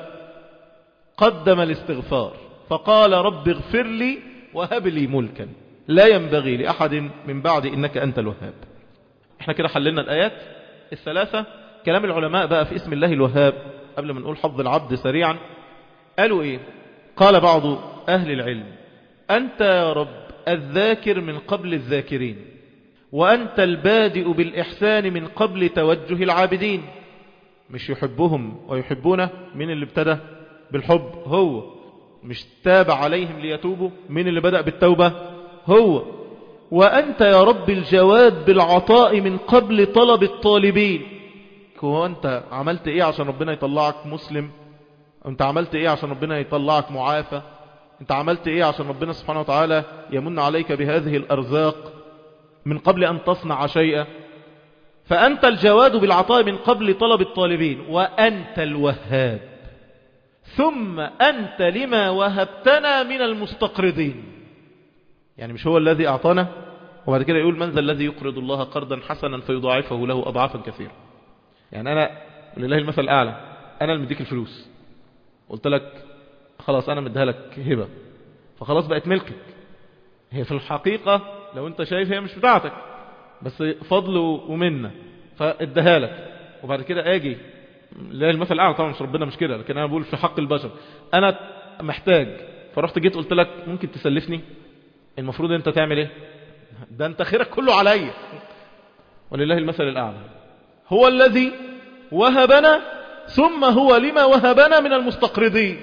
قدم الاستغفار فقال رب اغفر لي وهب لي ملكا لا ينبغي لأحد من بعد إنك أنت الوهاب. احنا كده حللنا الآيات الثلاثة. كلام العلماء بقى في اسم الله الوهاب قبل ما نقول حظ العبد سريعا. قالوا ايه؟ قال بعض أهل العلم: أنت يا رب الذاكر من قبل الذاكرين، وأنت البادئ بالإحسان من قبل توجه العابدين. مش يحبهم ويحبونه، من اللي ابتدى بالحب؟ هو. مش تاب عليهم ليتوبوا، من اللي بدأ بالتوبة؟ هو. وأنت يا رب الجواد بالعطاء من قبل طلب الطالبين. هو أنت عملت إيه عشان ربنا يطلعك مسلم؟ أنت عملت إيه عشان ربنا يطلعك معافى؟ أنت عملت إيه عشان ربنا سبحانه وتعالى يمن عليك بهذه الأرزاق من قبل أن تصنع شيئا؟ فأنت الجواد بالعطاء من قبل طلب الطالبين، وأنت الوهاب، ثم أنت لما وهبتنا من المستقرضين. يعني مش هو الذي أعطانا وبعد كده يقول: من ذا الذي يقرض الله قرضا حسنا فيضاعفه له أضعافا كثيرة؟ يعني أنا لله المثل الأعلى، أنا اللي مديك الفلوس، قلت لك خلاص أنا مديها لك هبة، فخلاص بقت ملكك. هي في الحقيقة لو أنت شايف هي مش بتاعتك، بس فضل ومنة فادها لك، وبعد كده أجي لله المثل الأعلى، طبعا مش ربنا مش كده، لكن أنا بقول في حق البشر، أنا محتاج فرحت جيت قلت لك ممكن تسلفني، المفروض أنت تعمل إيه؟ ده أنت خيرك كله عليا. ولله المثل الأعلى. هو الذي وهبنا ثم هو لما وهبنا من المستقرضين.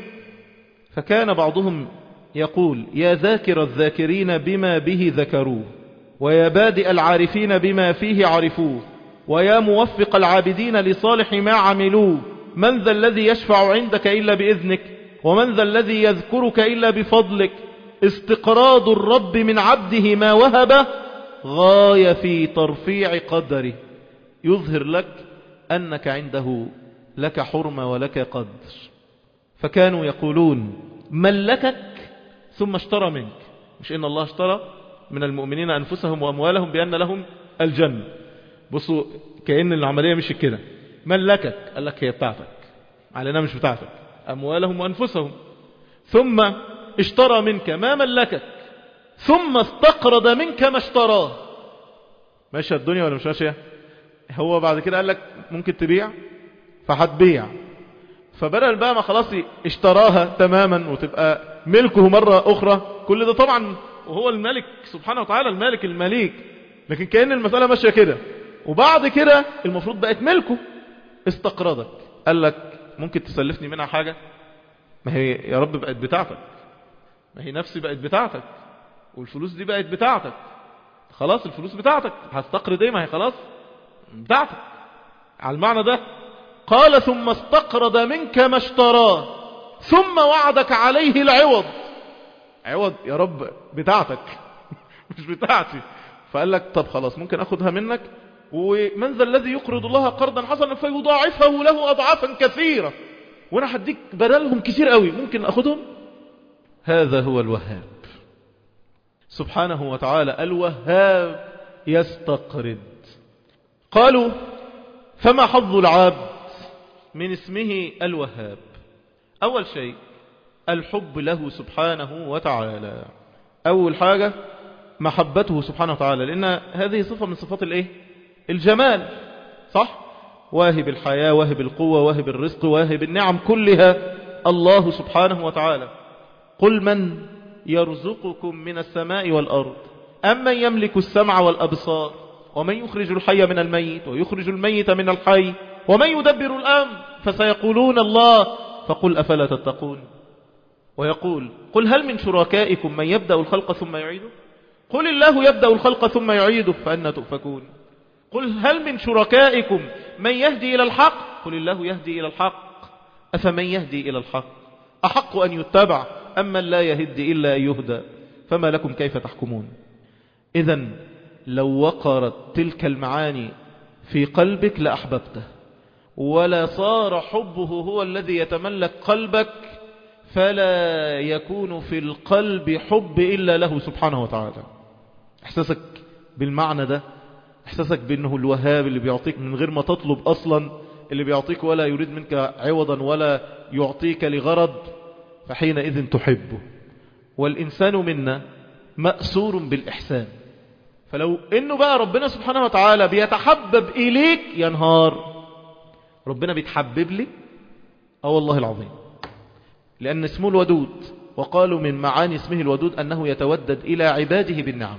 فكان بعضهم يقول: يا ذاكر الذاكرين بما به ذكروه، ويا بادئ العارفين بما فيه عرفوه، ويا موفق العابدين لصالح ما عملوه، من ذا الذي يشفع عندك إلا بإذنك، ومن ذا الذي يذكرك إلا بفضلك. استقراض الرب من عبده ما وهبه غاية في ترفيع قدره، يظهر لك أنك عنده لك حرمة ولك قدر. فكانوا يقولون: ملكك ثم اشترى منك. مش إن الله اشترى من المؤمنين أنفسهم وأموالهم بأن لهم الجنة. بصوا كأن العملية مش كده. ملكك، قال لك هي بتاعتك، علينا مش بتاعتك، أموالهم وأنفسهم. ثم اشترى منك ما ملكك، ثم استقرض منك ما اشتراه. ماشية الدنيا ولا مش ماشية؟ هو بعد كده قال لك ممكن تبيع، فهتبيع، فبدل بقى ما خلاص اشتراها تماما وتبقى ملكه مرة أخرى. كل ده طبعا وهو الملك سبحانه وتعالى، المالك المليك، لكن كأن المسألة ماشية كده. وبعد كده المفروض بقت ملكه، استقرضك، قال لك ممكن تسلفني منها حاجة؟ ما هي يا رب بقت بتاعتك، ما هي نفسي بقت بتاعتك، والفلوس دي بقت بتاعتك، خلاص الفلوس بتاعتك، هستقرض ايه؟ ما هي خلاص بتاعتك. على المعنى ده قال: ثم استقرض منك ما اشتراه، ثم وعدك عليه العوض. عوض يا رب بتاعتك مش بتاعتي. فقال لك طب خلاص ممكن اخدها منك، ومن ذا الذي يقرض الله قرضا حسنا فيضاعفه له اضعافا كثيرة. وانا هديك بدلهم كتير قوي، ممكن اخدهم. هذا هو الوهاب سبحانه وتعالى. الوهاب يستقرض. قالوا فما حظ العبد من اسمه الوهاب؟ أول شيء الحب له سبحانه وتعالى. أول حاجة محبته سبحانه وتعالى، لأن هذه صفة من صفات الإيه؟ الجمال، صح؟ واهب الحياة، واهب القوة، واهب الرزق، واهب النعم كلها الله سبحانه وتعالى. قل من يرزقكم من السماء والأرض أم من يملك السمع والأبصار ومن يخرج الحي من الميت ويخرج الميت من الحي ومن يدبر الأمر فسيقولون الله فقل أفلا تتقون. ويقول قل هل من شركائكم من يبدأ الخلق ثم يعيده قل الله يبدأ الخلق ثم يعيده فأنا تؤفكون. قل هل من شركائكم من يهدي إلى الحق قل الله يهدي إلى الحق أفمن يهدي إلى الحق أحق أن يتبع أما لا يهدي إلا أن يهدى فما لكم كيف تحكمون. إذن لو وقرت تلك المعاني في قلبك لأحببته، ولا صار حبه هو الذي يتملك قلبك، فلا يكون في القلب حب إلا له سبحانه وتعالى. احساسك بالمعنى ده، احساسك بأنه الوهاب اللي بيعطيك من غير ما تطلب أصلا، اللي بيعطيك ولا يريد منك عوضا ولا يعطيك لغرض، فحينئذ تحبه. والإنسان منا مأسور بالإحسان، فلو إنه بقى ربنا سبحانه وتعالى بيتحبب إليك ينهار. ربنا بيتحبب لي اه والله العظيم، لأن اسمه الودود، وقالوا من معاني اسمه الودود أنه يتودد إلى عباده بالنعم،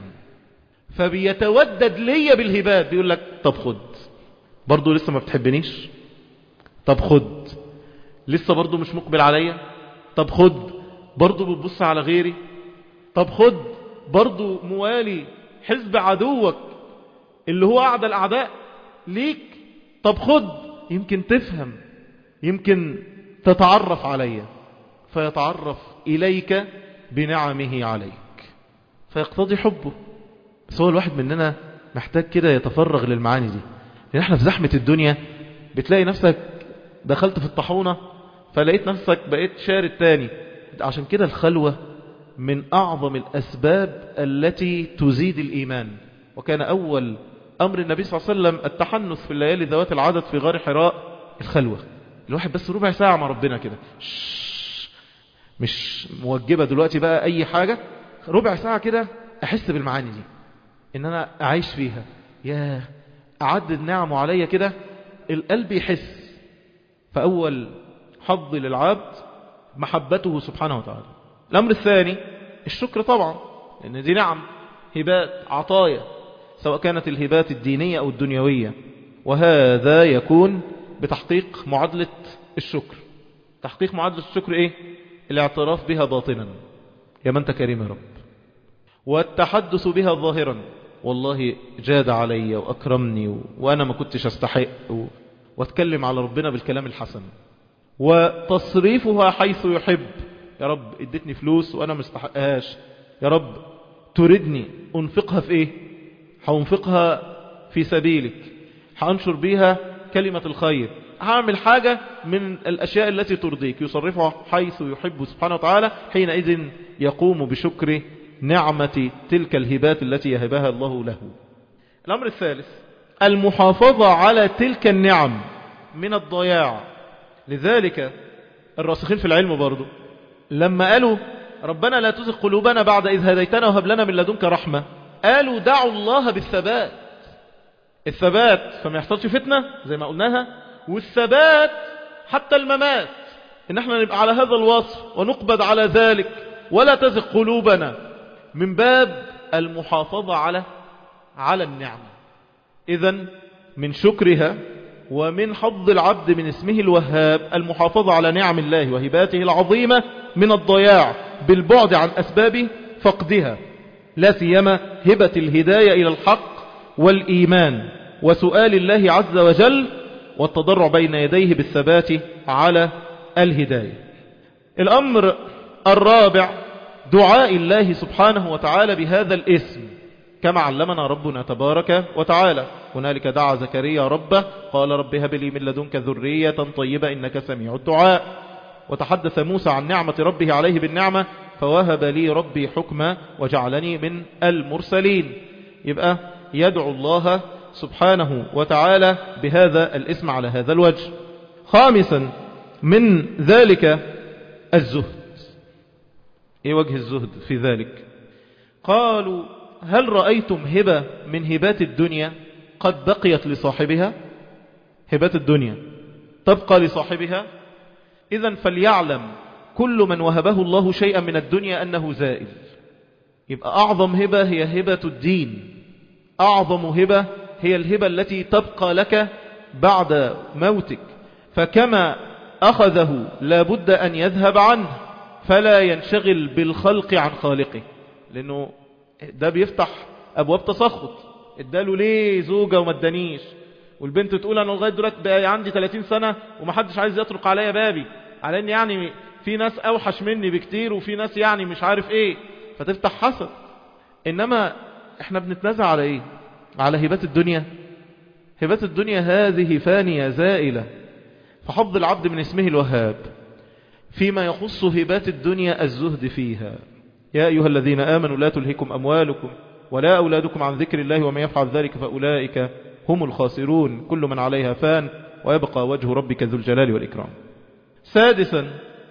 فبيتودد لي بالهبات. بيقول لك طب خد، برضو لسه ما بتحبنيش، طب خد، لسه برضو مش مقبل عليا، طب خد، برضو بتبص على غيري، طب خد، برضو موالي حزب عدوك اللي هو أعدى الأعداء ليك، طب خد، يمكن تفهم، يمكن تتعرف علي، فيتعرف إليك بنعمه عليك فيقتضي حبه. بس هو الواحد مننا محتاج كده يتفرغ للمعاني دي، لأن احنا في زحمة الدنيا بتلاقي نفسك دخلت في الطحونة فلقيت نفسك بقيت شارد تاني. عشان كده الخلوة من أعظم الأسباب التي تزيد الإيمان، وكان أول أمر النبي صلى الله عليه وسلم التحنث في الليالي ذوات العدد في غار حراء، الخلوة. الواحد بس ربع ساعة مع ربنا كده، مش موجبة دلوقتي بقى أي حاجة، ربع ساعة كده أحس بالمعاني دي، إن أنا أعيش فيها، يا أعدد نعمه عليا كده، القلب يحس. فأول حظ للعبد محبته سبحانه وتعالى. الأمر الثاني الشكر طبعا، لأن دي نعم، هبات، عطايا، سواء كانت الهبات الدينية أو الدنيوية، وهذا يكون بتحقيق معادلة الشكر. تحقيق معادلة الشكر إيه؟ الاعتراف بها باطنا، يا من أنت كريم يا رب، والتحدث بها ظاهرا، والله جاد علي وأكرمني و... وأنا ما كنتش أستحق و... واتكلم على ربنا بالكلام الحسن، وتصريفها حيث يحب، يا رب ادتني فلوس وأنا مستحقهاش، يا رب تريدني أنفقها في إيه؟ هأنفقها في سبيلك، هأنشر بيها كلمة الخير، هعمل حاجة من الأشياء التي ترضيك، يصرفها حيث يحب سبحانه وتعالى. حينئذ يقوم بشكر نعمة تلك الهبات التي يهبها الله له. الأمر الثالث المحافظة على تلك النعم من الضياع. لذلك الراسخين في العلم برضو لما قالوا ربنا لا تزغ قلوبنا بعد إذ هديتنا وهب لنا من لدنك رحمة، قالوا دعوا الله بالثبات، الثبات فما يحصلش فتنة زي ما قلناها، والثبات حتى الممات، إن احنا نبقى على هذا الوصف ونقبض على ذلك، ولا تزغ قلوبنا، من باب المحافظة على على النعمة. إذن من شكرها ومن حظ العبد من اسمه الوهاب المحافظة على نعم الله وهباته العظيمة من الضياع بالبعد عن أسباب فقدها، لا سيما هبة الهداية إلى الحق والإيمان وسؤال الله عز وجل والتضرع بين يديه بالثبات على الهداية. الأمر الرابع دعاء الله سبحانه وتعالى بهذا الاسم، كما علمنا ربنا تبارك وتعالى. هنالك دعا زكريا ربه قال رب هب لي من لدنك ذرية طيبة إنك سميع الدعاء. وتحدث موسى عن نعمة ربه عليه بالنعمة فوهب لي ربي حكما وجعلني من المرسلين. يبقى يدعو الله سبحانه وتعالى بهذا الاسم على هذا الوجه. خامسا من ذلك الزهد. ايه وجه الزهد في ذلك؟ قالوا هل رأيتم هبة من هبات الدنيا قد بقيت لصاحبها؟ هبات الدنيا تبقى لصاحبها. إذن فليعلم كل من وهبه الله شيئا من الدنيا أنه زائل. يبقى أعظم هبة هي هبة الدين. أعظم هبة هي الهبة التي تبقى لك بعد موتك، فكما أخذه لابد أن يذهب عنه، فلا ينشغل بالخلق عن خالقه، لأنه ده بيفتح أبواب تسخط. اداله ليه زوجة وما ادانيش، والبنت تقول أنا لغاية دلوقتي بقى عندي ثلاثين سنة ومحدش عايز يطرق عليا بابي، على أن يعني في ناس أوحش مني بكتير وفي ناس يعني مش عارف إيه، فتفتح حسد. إنما إحنا بنتنازع على إيه؟ على هبات الدنيا. هبات الدنيا هذه فانية زائلة، فحظ العبد من اسمه الوهاب فيما يخص هبات الدنيا الزهد فيها. يا أيها الذين آمنوا لا تلهكم أموالكم ولا أولادكم عن ذكر الله ومن يفعل ذلك فأولئك هم الخاسرون. كل من عليها فان ويبقى وجه ربك ذو الجلال والإكرام. سادسا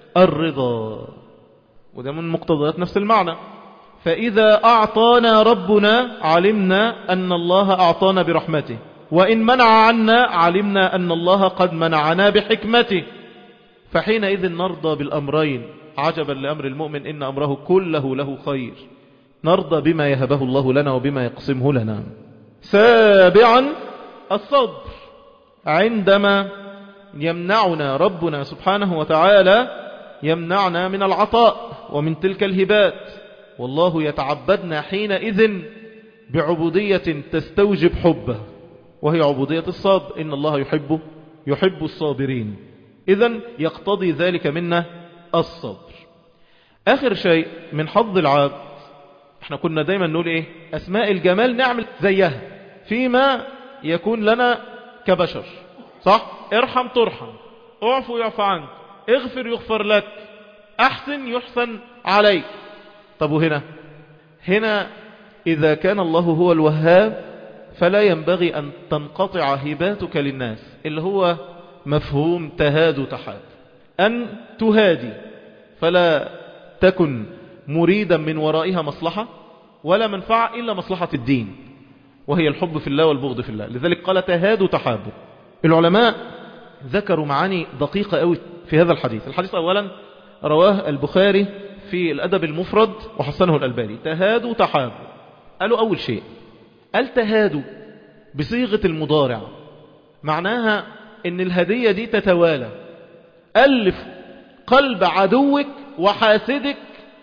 الرضا، وده من مقتضيات نفس المعنى. فإذا أعطانا ربنا علمنا أن الله أعطانا برحمته، وإن منع عنا علمنا أن الله قد منعنا بحكمته، فحينئذ نرضى بالأمرين. عجبا لأمر المؤمن إن أمره كله له خير. نرضى بما يهبه الله لنا وبما يقسمه لنا. سابعا الصبر، عندما يمنعنا ربنا سبحانه وتعالى يمنعنا من العطاء ومن تلك الهبات، والله يتعبدنا حينئذ بعبودية تستوجب حبه، وهي عبودية الصبر. إن الله يحب يحب الصابرين. إذن يقتضي ذلك منا الصبر. آخر شيء من حظ العبد، احنا كنا دايما نقول ايه؟ أسماء الجمال نعمل زيها فيما يكون لنا كبشر، صح؟ ارحم ترحم، اعفو يعفى عنك، اغفر يغفر لك، احسن يحسن عليك. طب وهنا هنا إذا كان الله هو الوهاب فلا ينبغي أن تنقطع هباتك للناس، اللي هو مفهوم تهاد تحاب، أن تهادي، فلا تكن مريدا من ورائها مصلحة ولا منفعة إلا مصلحة الدين، وهي الحب في الله والبغض في الله. لذلك قال تهاد تحاب. العلماء ذكروا معاني دقيقة قوي في هذا الحديث. الحديث أولا رواه البخاري في الأدب المفرد وحسنه الألباني. تهادوا تحابوا. قالوا أول شيء قال تهادوا بصيغة المضارع، معناها ان الهدية دي تتوالى. ألف قلب عدوك وحاسدك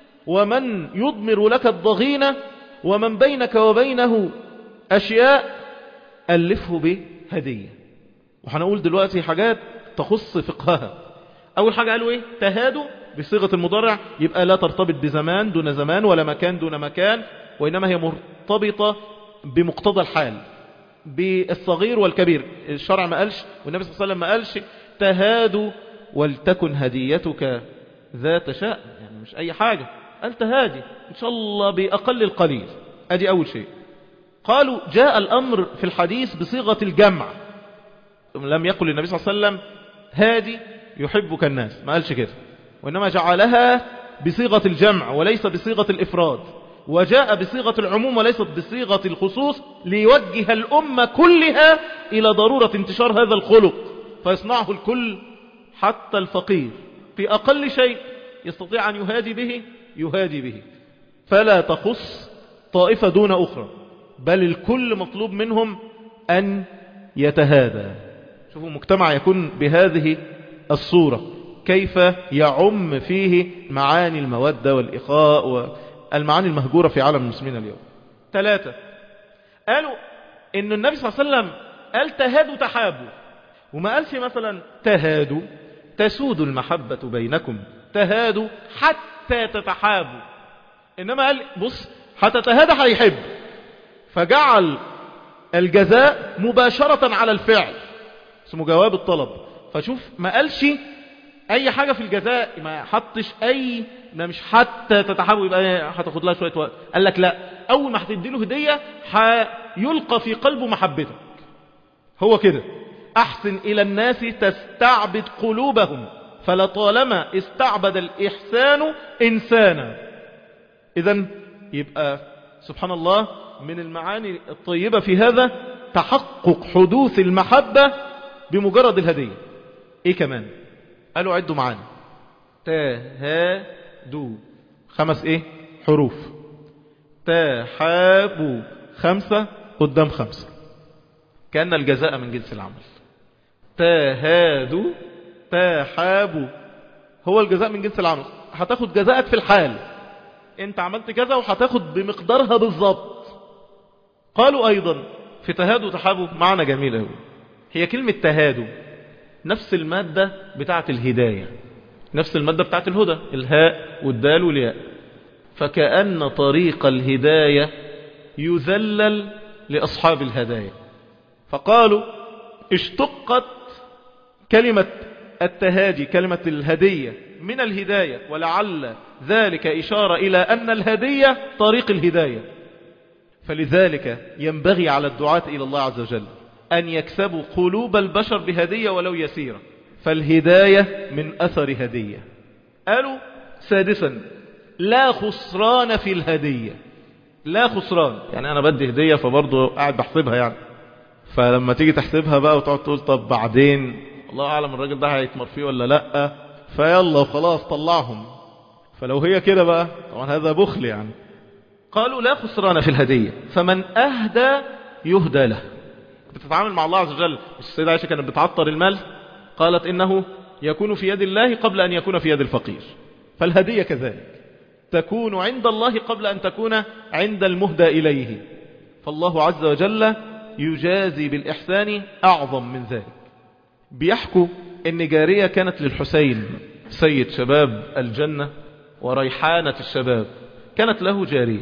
ومن يضمر لك الضغينة ومن بينك وبينه أشياء، ألفه بهدية. وحنقول دلوقتي حاجات تخص فقهها. أول حاجة قالوا إيه؟ تهادوا بصيغة المضارع، يبقى لا ترتبط بزمان دون زمان ولا مكان دون مكان، وإنما هي مرتبطة بمقتضى الحال، بالصغير والكبير. الشرع ما قالش والنبي صلى الله عليه وسلم ما قالش تهادوا ولتكن هديتك ذات شأن، يعني مش أي حاجة. أنت هادي إن شاء الله بأقل القليل. أدي أول شيء. قالوا جاء الأمر في الحديث بصيغة الجمع، لم يقل النبي صلى الله عليه وسلم هادي يحبك الناس، ما قالش كده، وإنما جعلها بصيغة الجمع وليس بصيغة الإفراد، وجاء بصيغة العموم وليست بصيغة الخصوص، ليوجه الأمة كلها إلى ضرورة انتشار هذا الخلق فيصنعه الكل حتى الفقير في أقل شيء يستطيع أن يهادي به يهادي به، فلا تخص طائفة دون أخرى، بل الكل مطلوب منهم أن يتهادى. شوفوا مجتمع يكون بهذه الصورة كيف يعم فيه معاني المودة والإخاء والمعاني المهجورة في عالم المسلمين اليوم. ثلاثة قالوا إن النبي صلى الله عليه وسلم قال تهادوا تحابوا، وما قالش مثلا تهادوا تسود المحبة بينكم، تهادوا حتى تتحابوا، إنما قال بص هتتهادى هيحب، فجعل الجزاء مباشرة على الفعل، اسمه جواب الطلب. فشوف ما قالش اي حاجة في الجزاء، ما حطش اي، ما مش حتى تتحول يبقى هتاخد لها شوية وقت. قال لك لا، اول ما هتدي له هدية هيلقى في قلبه محبتك. هو كده، احسن الى الناس تستعبد قلوبهم فلطالما استعبد الاحسان انسانا. اذا يبقى سبحان الله من المعاني الطيبة في هذا تحقق حدوث المحبة بمجرد الهدية. ايه كمان؟ قالوا عدوا معانا، تهادوا خمس ايه حروف، تحابوا خمسة قدام خمسة، كأن الجزاء من جنس العمل. تهادوا تحابوا، هو الجزاء من جنس العمل، هتاخد جزاءك في الحال، انت عملت كذا وهتاخد بمقدارها بالضبط. قالوا ايضا في تهادوا تحابوا معنى جميل قوي، هي كلمة تهادوا نفس المادة بتاعة الهداية، نفس المادة بتاعة الهدى، الهاء والدال والياء. فكأن طريق الهداية يذلل لأصحاب الهدايا. فقالوا اشتقت كلمة التهادي، كلمة الهدية، من الهداية، ولعل ذلك إشارة إلى أن الهدية طريق الهداية. فلذلك ينبغي على الدعاة إلى الله عز وجل أن يكسبوا قلوب البشر بهدية ولو يسيرة، فالهداية من أثر هدية. قالوا سادسا لا خسران في الهدية. لا خسران يعني أنا بدي هدية فبرضه قاعد بحسبها يعني، فلما تيجي تحسبها بقى وتقعد تقول طب بعدين الله أعلم الراجل ده هيتمر فيه ولا لأ، فيلا وخلاص طلعهم. فلو هي كده بقى طبعا هذا بخل يعني. قالوا لا خسران في الهدية، فمن أهدى يهدى له. بتتعامل مع الله عز وجل. السيدة عائشة كانت بتعطر المال، قالت إنه يكون في يد الله قبل أن يكون في يد الفقير. فالهدية كذلك تكون عند الله قبل أن تكون عند المهدى إليه. فالله عز وجل يجازي بالإحسان أعظم من ذلك. بيحكوا إن جارية كانت للحسين سيد شباب الجنة وريحانة الشباب، كانت له جارية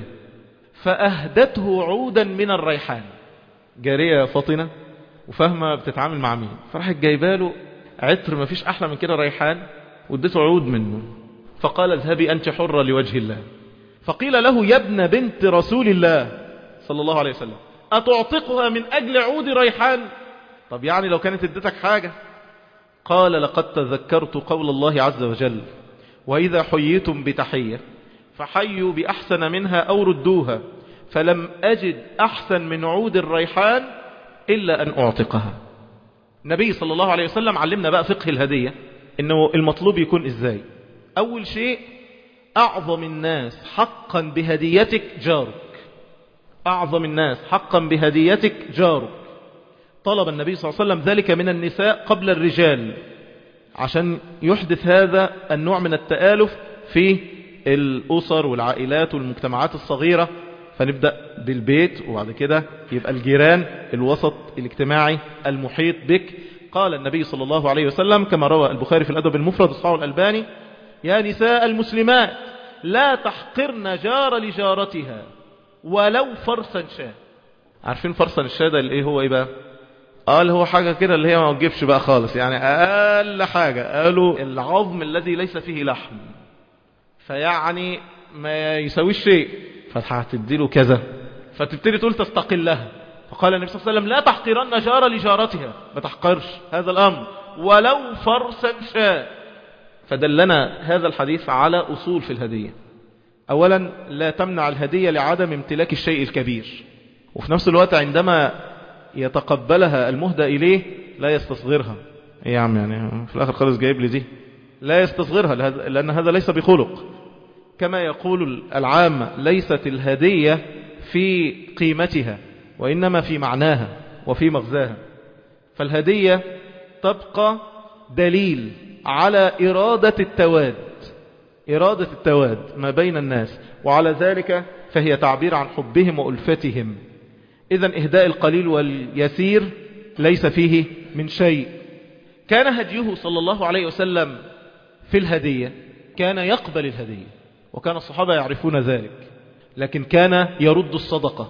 فأهدته عودا من الريحان. جارية فطنة وفهمة بتتعامل مع مين، فرحت جايباله عطر ما فيش أحلى من كده ريحان، واديته عود منه. فقال اذهبي أنت حرة لوجه الله. فقيل له يا ابن بنت رسول الله صلى الله عليه وسلم أتعتقها من أجل عود ريحان؟ طب يعني لو كانت ادتك حاجة. قال لقد تذكرت قول الله عز وجل وإذا حييتم بتحية فحيوا بأحسن منها أو ردوها، فلم أجد أحسن من عود الريحان إلا أن أعتقها. النبي صلى الله عليه وسلم علمنا بقى فقه الهدية، إنه المطلوب يكون إزاي. أول شيء أعظم الناس حقا بهديتك جارك، أعظم الناس حقا بهديتك جارك. طلب النبي صلى الله عليه وسلم ذلك من النساء قبل الرجال عشان يحدث هذا النوع من التآلف في الأسر والعائلات والمجتمعات الصغيرة. فنبدأ بالبيت وبعد كده يبقى الجيران، الوسط الاجتماعي المحيط بك. قال النبي صلى الله عليه وسلم كما روى البخاري في الأدب المفرد الصحيح الألباني يا نساء المسلمات لا تحقرن جار لجارتها ولو فرسا شاة. عارفين فرسا الشاة ده ايه هو؟ ايه بقى؟ قال هو حاجة كده اللي هي ما تجيبش بقى خالص، يعني أقل حاجة قالوا العظم الذي ليس فيه لحم، فيعني ما يسويش شيء، فهتديله كذا، فتبتدي تقول تستقلها. فقال النبي صلى الله عليه وسلم لا تحقرن جار لجارتها، ما تحقرش هذا الأمر ولو فرسا شاة. فدلنا هذا الحديث على أصول في الهدية. أولا لا تمنع الهدية لعدم امتلاك الشيء الكبير، وفي نفس الوقت عندما يتقبلها المهدى إليه لا يستصغرها. ايه يا عم يعني في الآخر خالص جايب لي دي، لا يستصغرها لأن هذا ليس بخلق. كما يقول العامة ليست الهدية في قيمتها وإنما في معناها وفي مغزاها. فالهدية تبقى دليل على إرادة التواد، إرادة التواد ما بين الناس، وعلى ذلك فهي تعبير عن حبهم وألفتهم. إذن إهداء القليل واليسير ليس فيه من شيء. كان هديه صلى الله عليه وسلم في الهدية كان يقبل الهدية، وكان الصحابة يعرفون ذلك، لكن كان يرد الصدقة،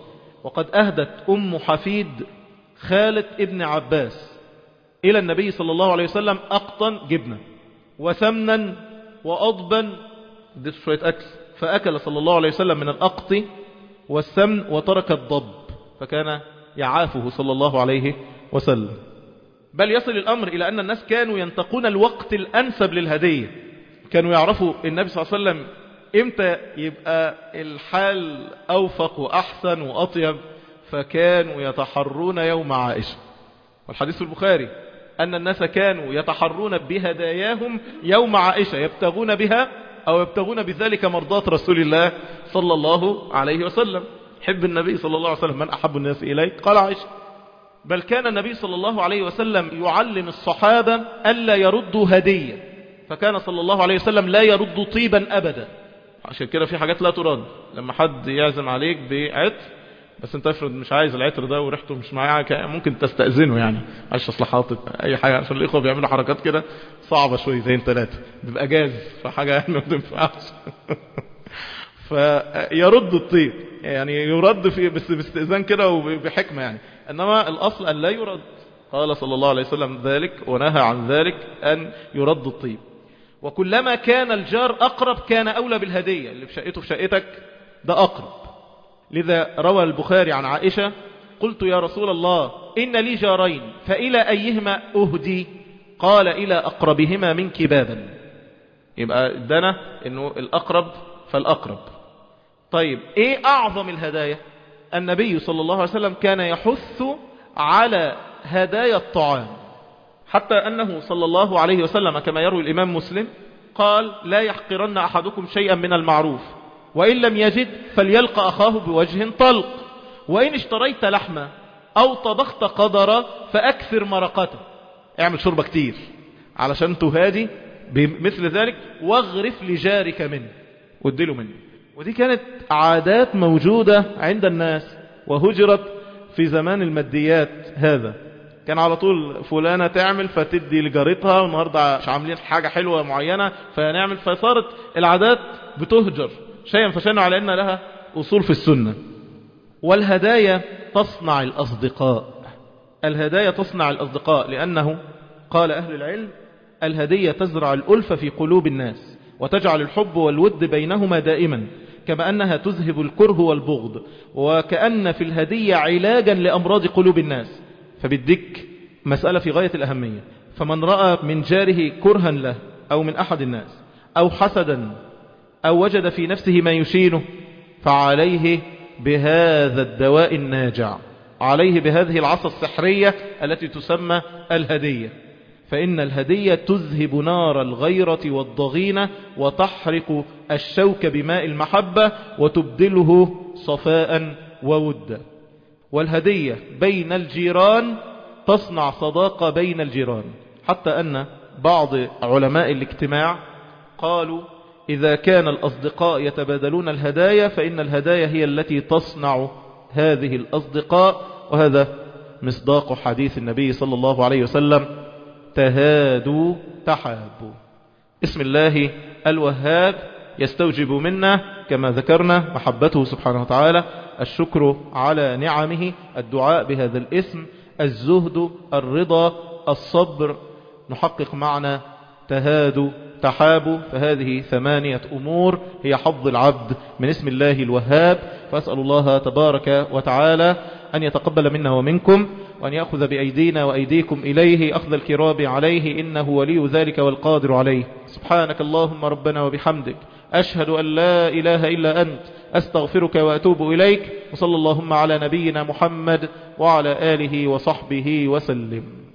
وقد أهدت أم حفيد خالة ابن عباس إلى النبي صلى الله عليه وسلم أقطا جبنة وسمنا وأضبا، دي شوية أكل، فأكل صلى الله عليه وسلم من الأقط والسمن وترك الضب، فكان يعافه صلى الله عليه وسلم. بل يصل الأمر إلى أن الناس كانوا ينتقون الوقت الأنسب للهدية، كانوا يعرفوا النبي صلى الله عليه وسلم إمتى يبقى الحال أوفق وأحسن وأطيب، فكانوا يتحرون يوم عائشة. والحديث في البخاري أن الناس كانوا يتحرون بهداياهم يوم عائشة، يبتغون بها أو يبتغون بذلك مرضات رسول الله صلى الله عليه وسلم. حب النبي صلى الله عليه وسلم، من أحب الناس إليك؟ قال عائشة. بل كان النبي صلى الله عليه وسلم يعلم الصحابة ألا يردوا هدية، فكان صلى الله عليه وسلم لا يرد طيبا أبدا. عشان كده في حاجات لا ترد. لما حد يعزم عليك بعطر، بس انت افرض مش عايز العطر ده وريحته مش معاك، ممكن تستأذنه يعني، عشان اصل حاطط اي حاجة، عشان الاخوة بيعملوا حركات كده صعبة شوي زي ثلاثة بيبقى جاز، فحاجة يعني ما تنفعش فيرد الطيب، يعني يرد في بس باستئذان كده وبحكمة يعني، انما الاصل ان لا يرد. قال صلى الله عليه وسلم ذلك ونهى عن ذلك، ان يرد الطيب. وكلما كان الجار أقرب كان أولى بالهدية، اللي في شقته في شقتك ده أقرب. لذا روى البخاري عن عائشة: قلت يا رسول الله إن لي جارين فإلى أيهما أهدي؟ قال إلى أقربهما منك بابا. يبقى ادانا إنه الأقرب فالأقرب. طيب إيه أعظم الهدايا؟ النبي صلى الله عليه وسلم كان يحث على هدايا الطعام، حتى أنه صلى الله عليه وسلم كما يروي الإمام مسلم قال: لا يحقرن أحدكم شيئا من المعروف، وإن لم يجد فليلقى أخاه بوجه طلق، وإن اشتريت لحمة أو طبخت قدرا فأكثر مرقته، اعمل شربة كتير علشان تهادي بمثل ذلك، واغرف لجارك منه، وادله منه. ودي كانت عادات موجودة عند الناس وهجرت في زمان الماديات هذا. كان على طول فلانة تعمل فتدي لجارتها، والنهاردة مش عاملين حاجة حلوة معينة فنعمل، فصارت العادات بتهجر شيئا فشيئا على أن لها أصول في السنة. والهدايا تصنع الأصدقاء، الهدايا تصنع الأصدقاء، لأنه قال أهل العلم: الهدية تزرع الألفة في قلوب الناس وتجعل الحب والود بينهما دائما، كما أنها تذهب الكره والبغض، وكأن في الهدية علاجا لأمراض قلوب الناس. فبالدك مسألة في غاية الأهمية. فمن رأى من جاره كرها له أو من أحد الناس أو حسدا أو وجد في نفسه ما يشينه، فعليه بهذا الدواء الناجع، عليه بهذه العصا السحرية التي تسمى الهدية. فإن الهدية تذهب نار الغيرة والضغينة وتحرق الشوك بماء المحبة وتبدله صفاء وودا. والهدية بين الجيران تصنع صداقة بين الجيران، حتى أن بعض علماء الاجتماع قالوا: إذا كان الأصدقاء يتبادلون الهدايا فإن الهدايا هي التي تصنع هذه الأصدقاء. وهذا مصداق حديث النبي صلى الله عليه وسلم: تهادوا تحابوا. اسم الله الوهاب يستوجب منا كما ذكرنا محبته سبحانه وتعالى، الشكر على نعمه، الدعاء بهذا الاسم، الزهد، الرضا، الصبر، نحقق معنى تهادوا تحابوا. فهذه ثمانية أمور هي حظ العبد من اسم الله الوهاب. فأسأل الله تبارك وتعالى أن يتقبل منا ومنكم، وأن يأخذ بأيدينا وأيديكم إليه أخذ الكرام عليه، إنه ولي ذلك والقادر عليه. سبحانك اللهم ربنا وبحمدك، أشهد أن لا إله إلا أنت، أستغفرك وأتوب إليك. وصلى اللهم على نبينا محمد وعلى آله وصحبه وسلم.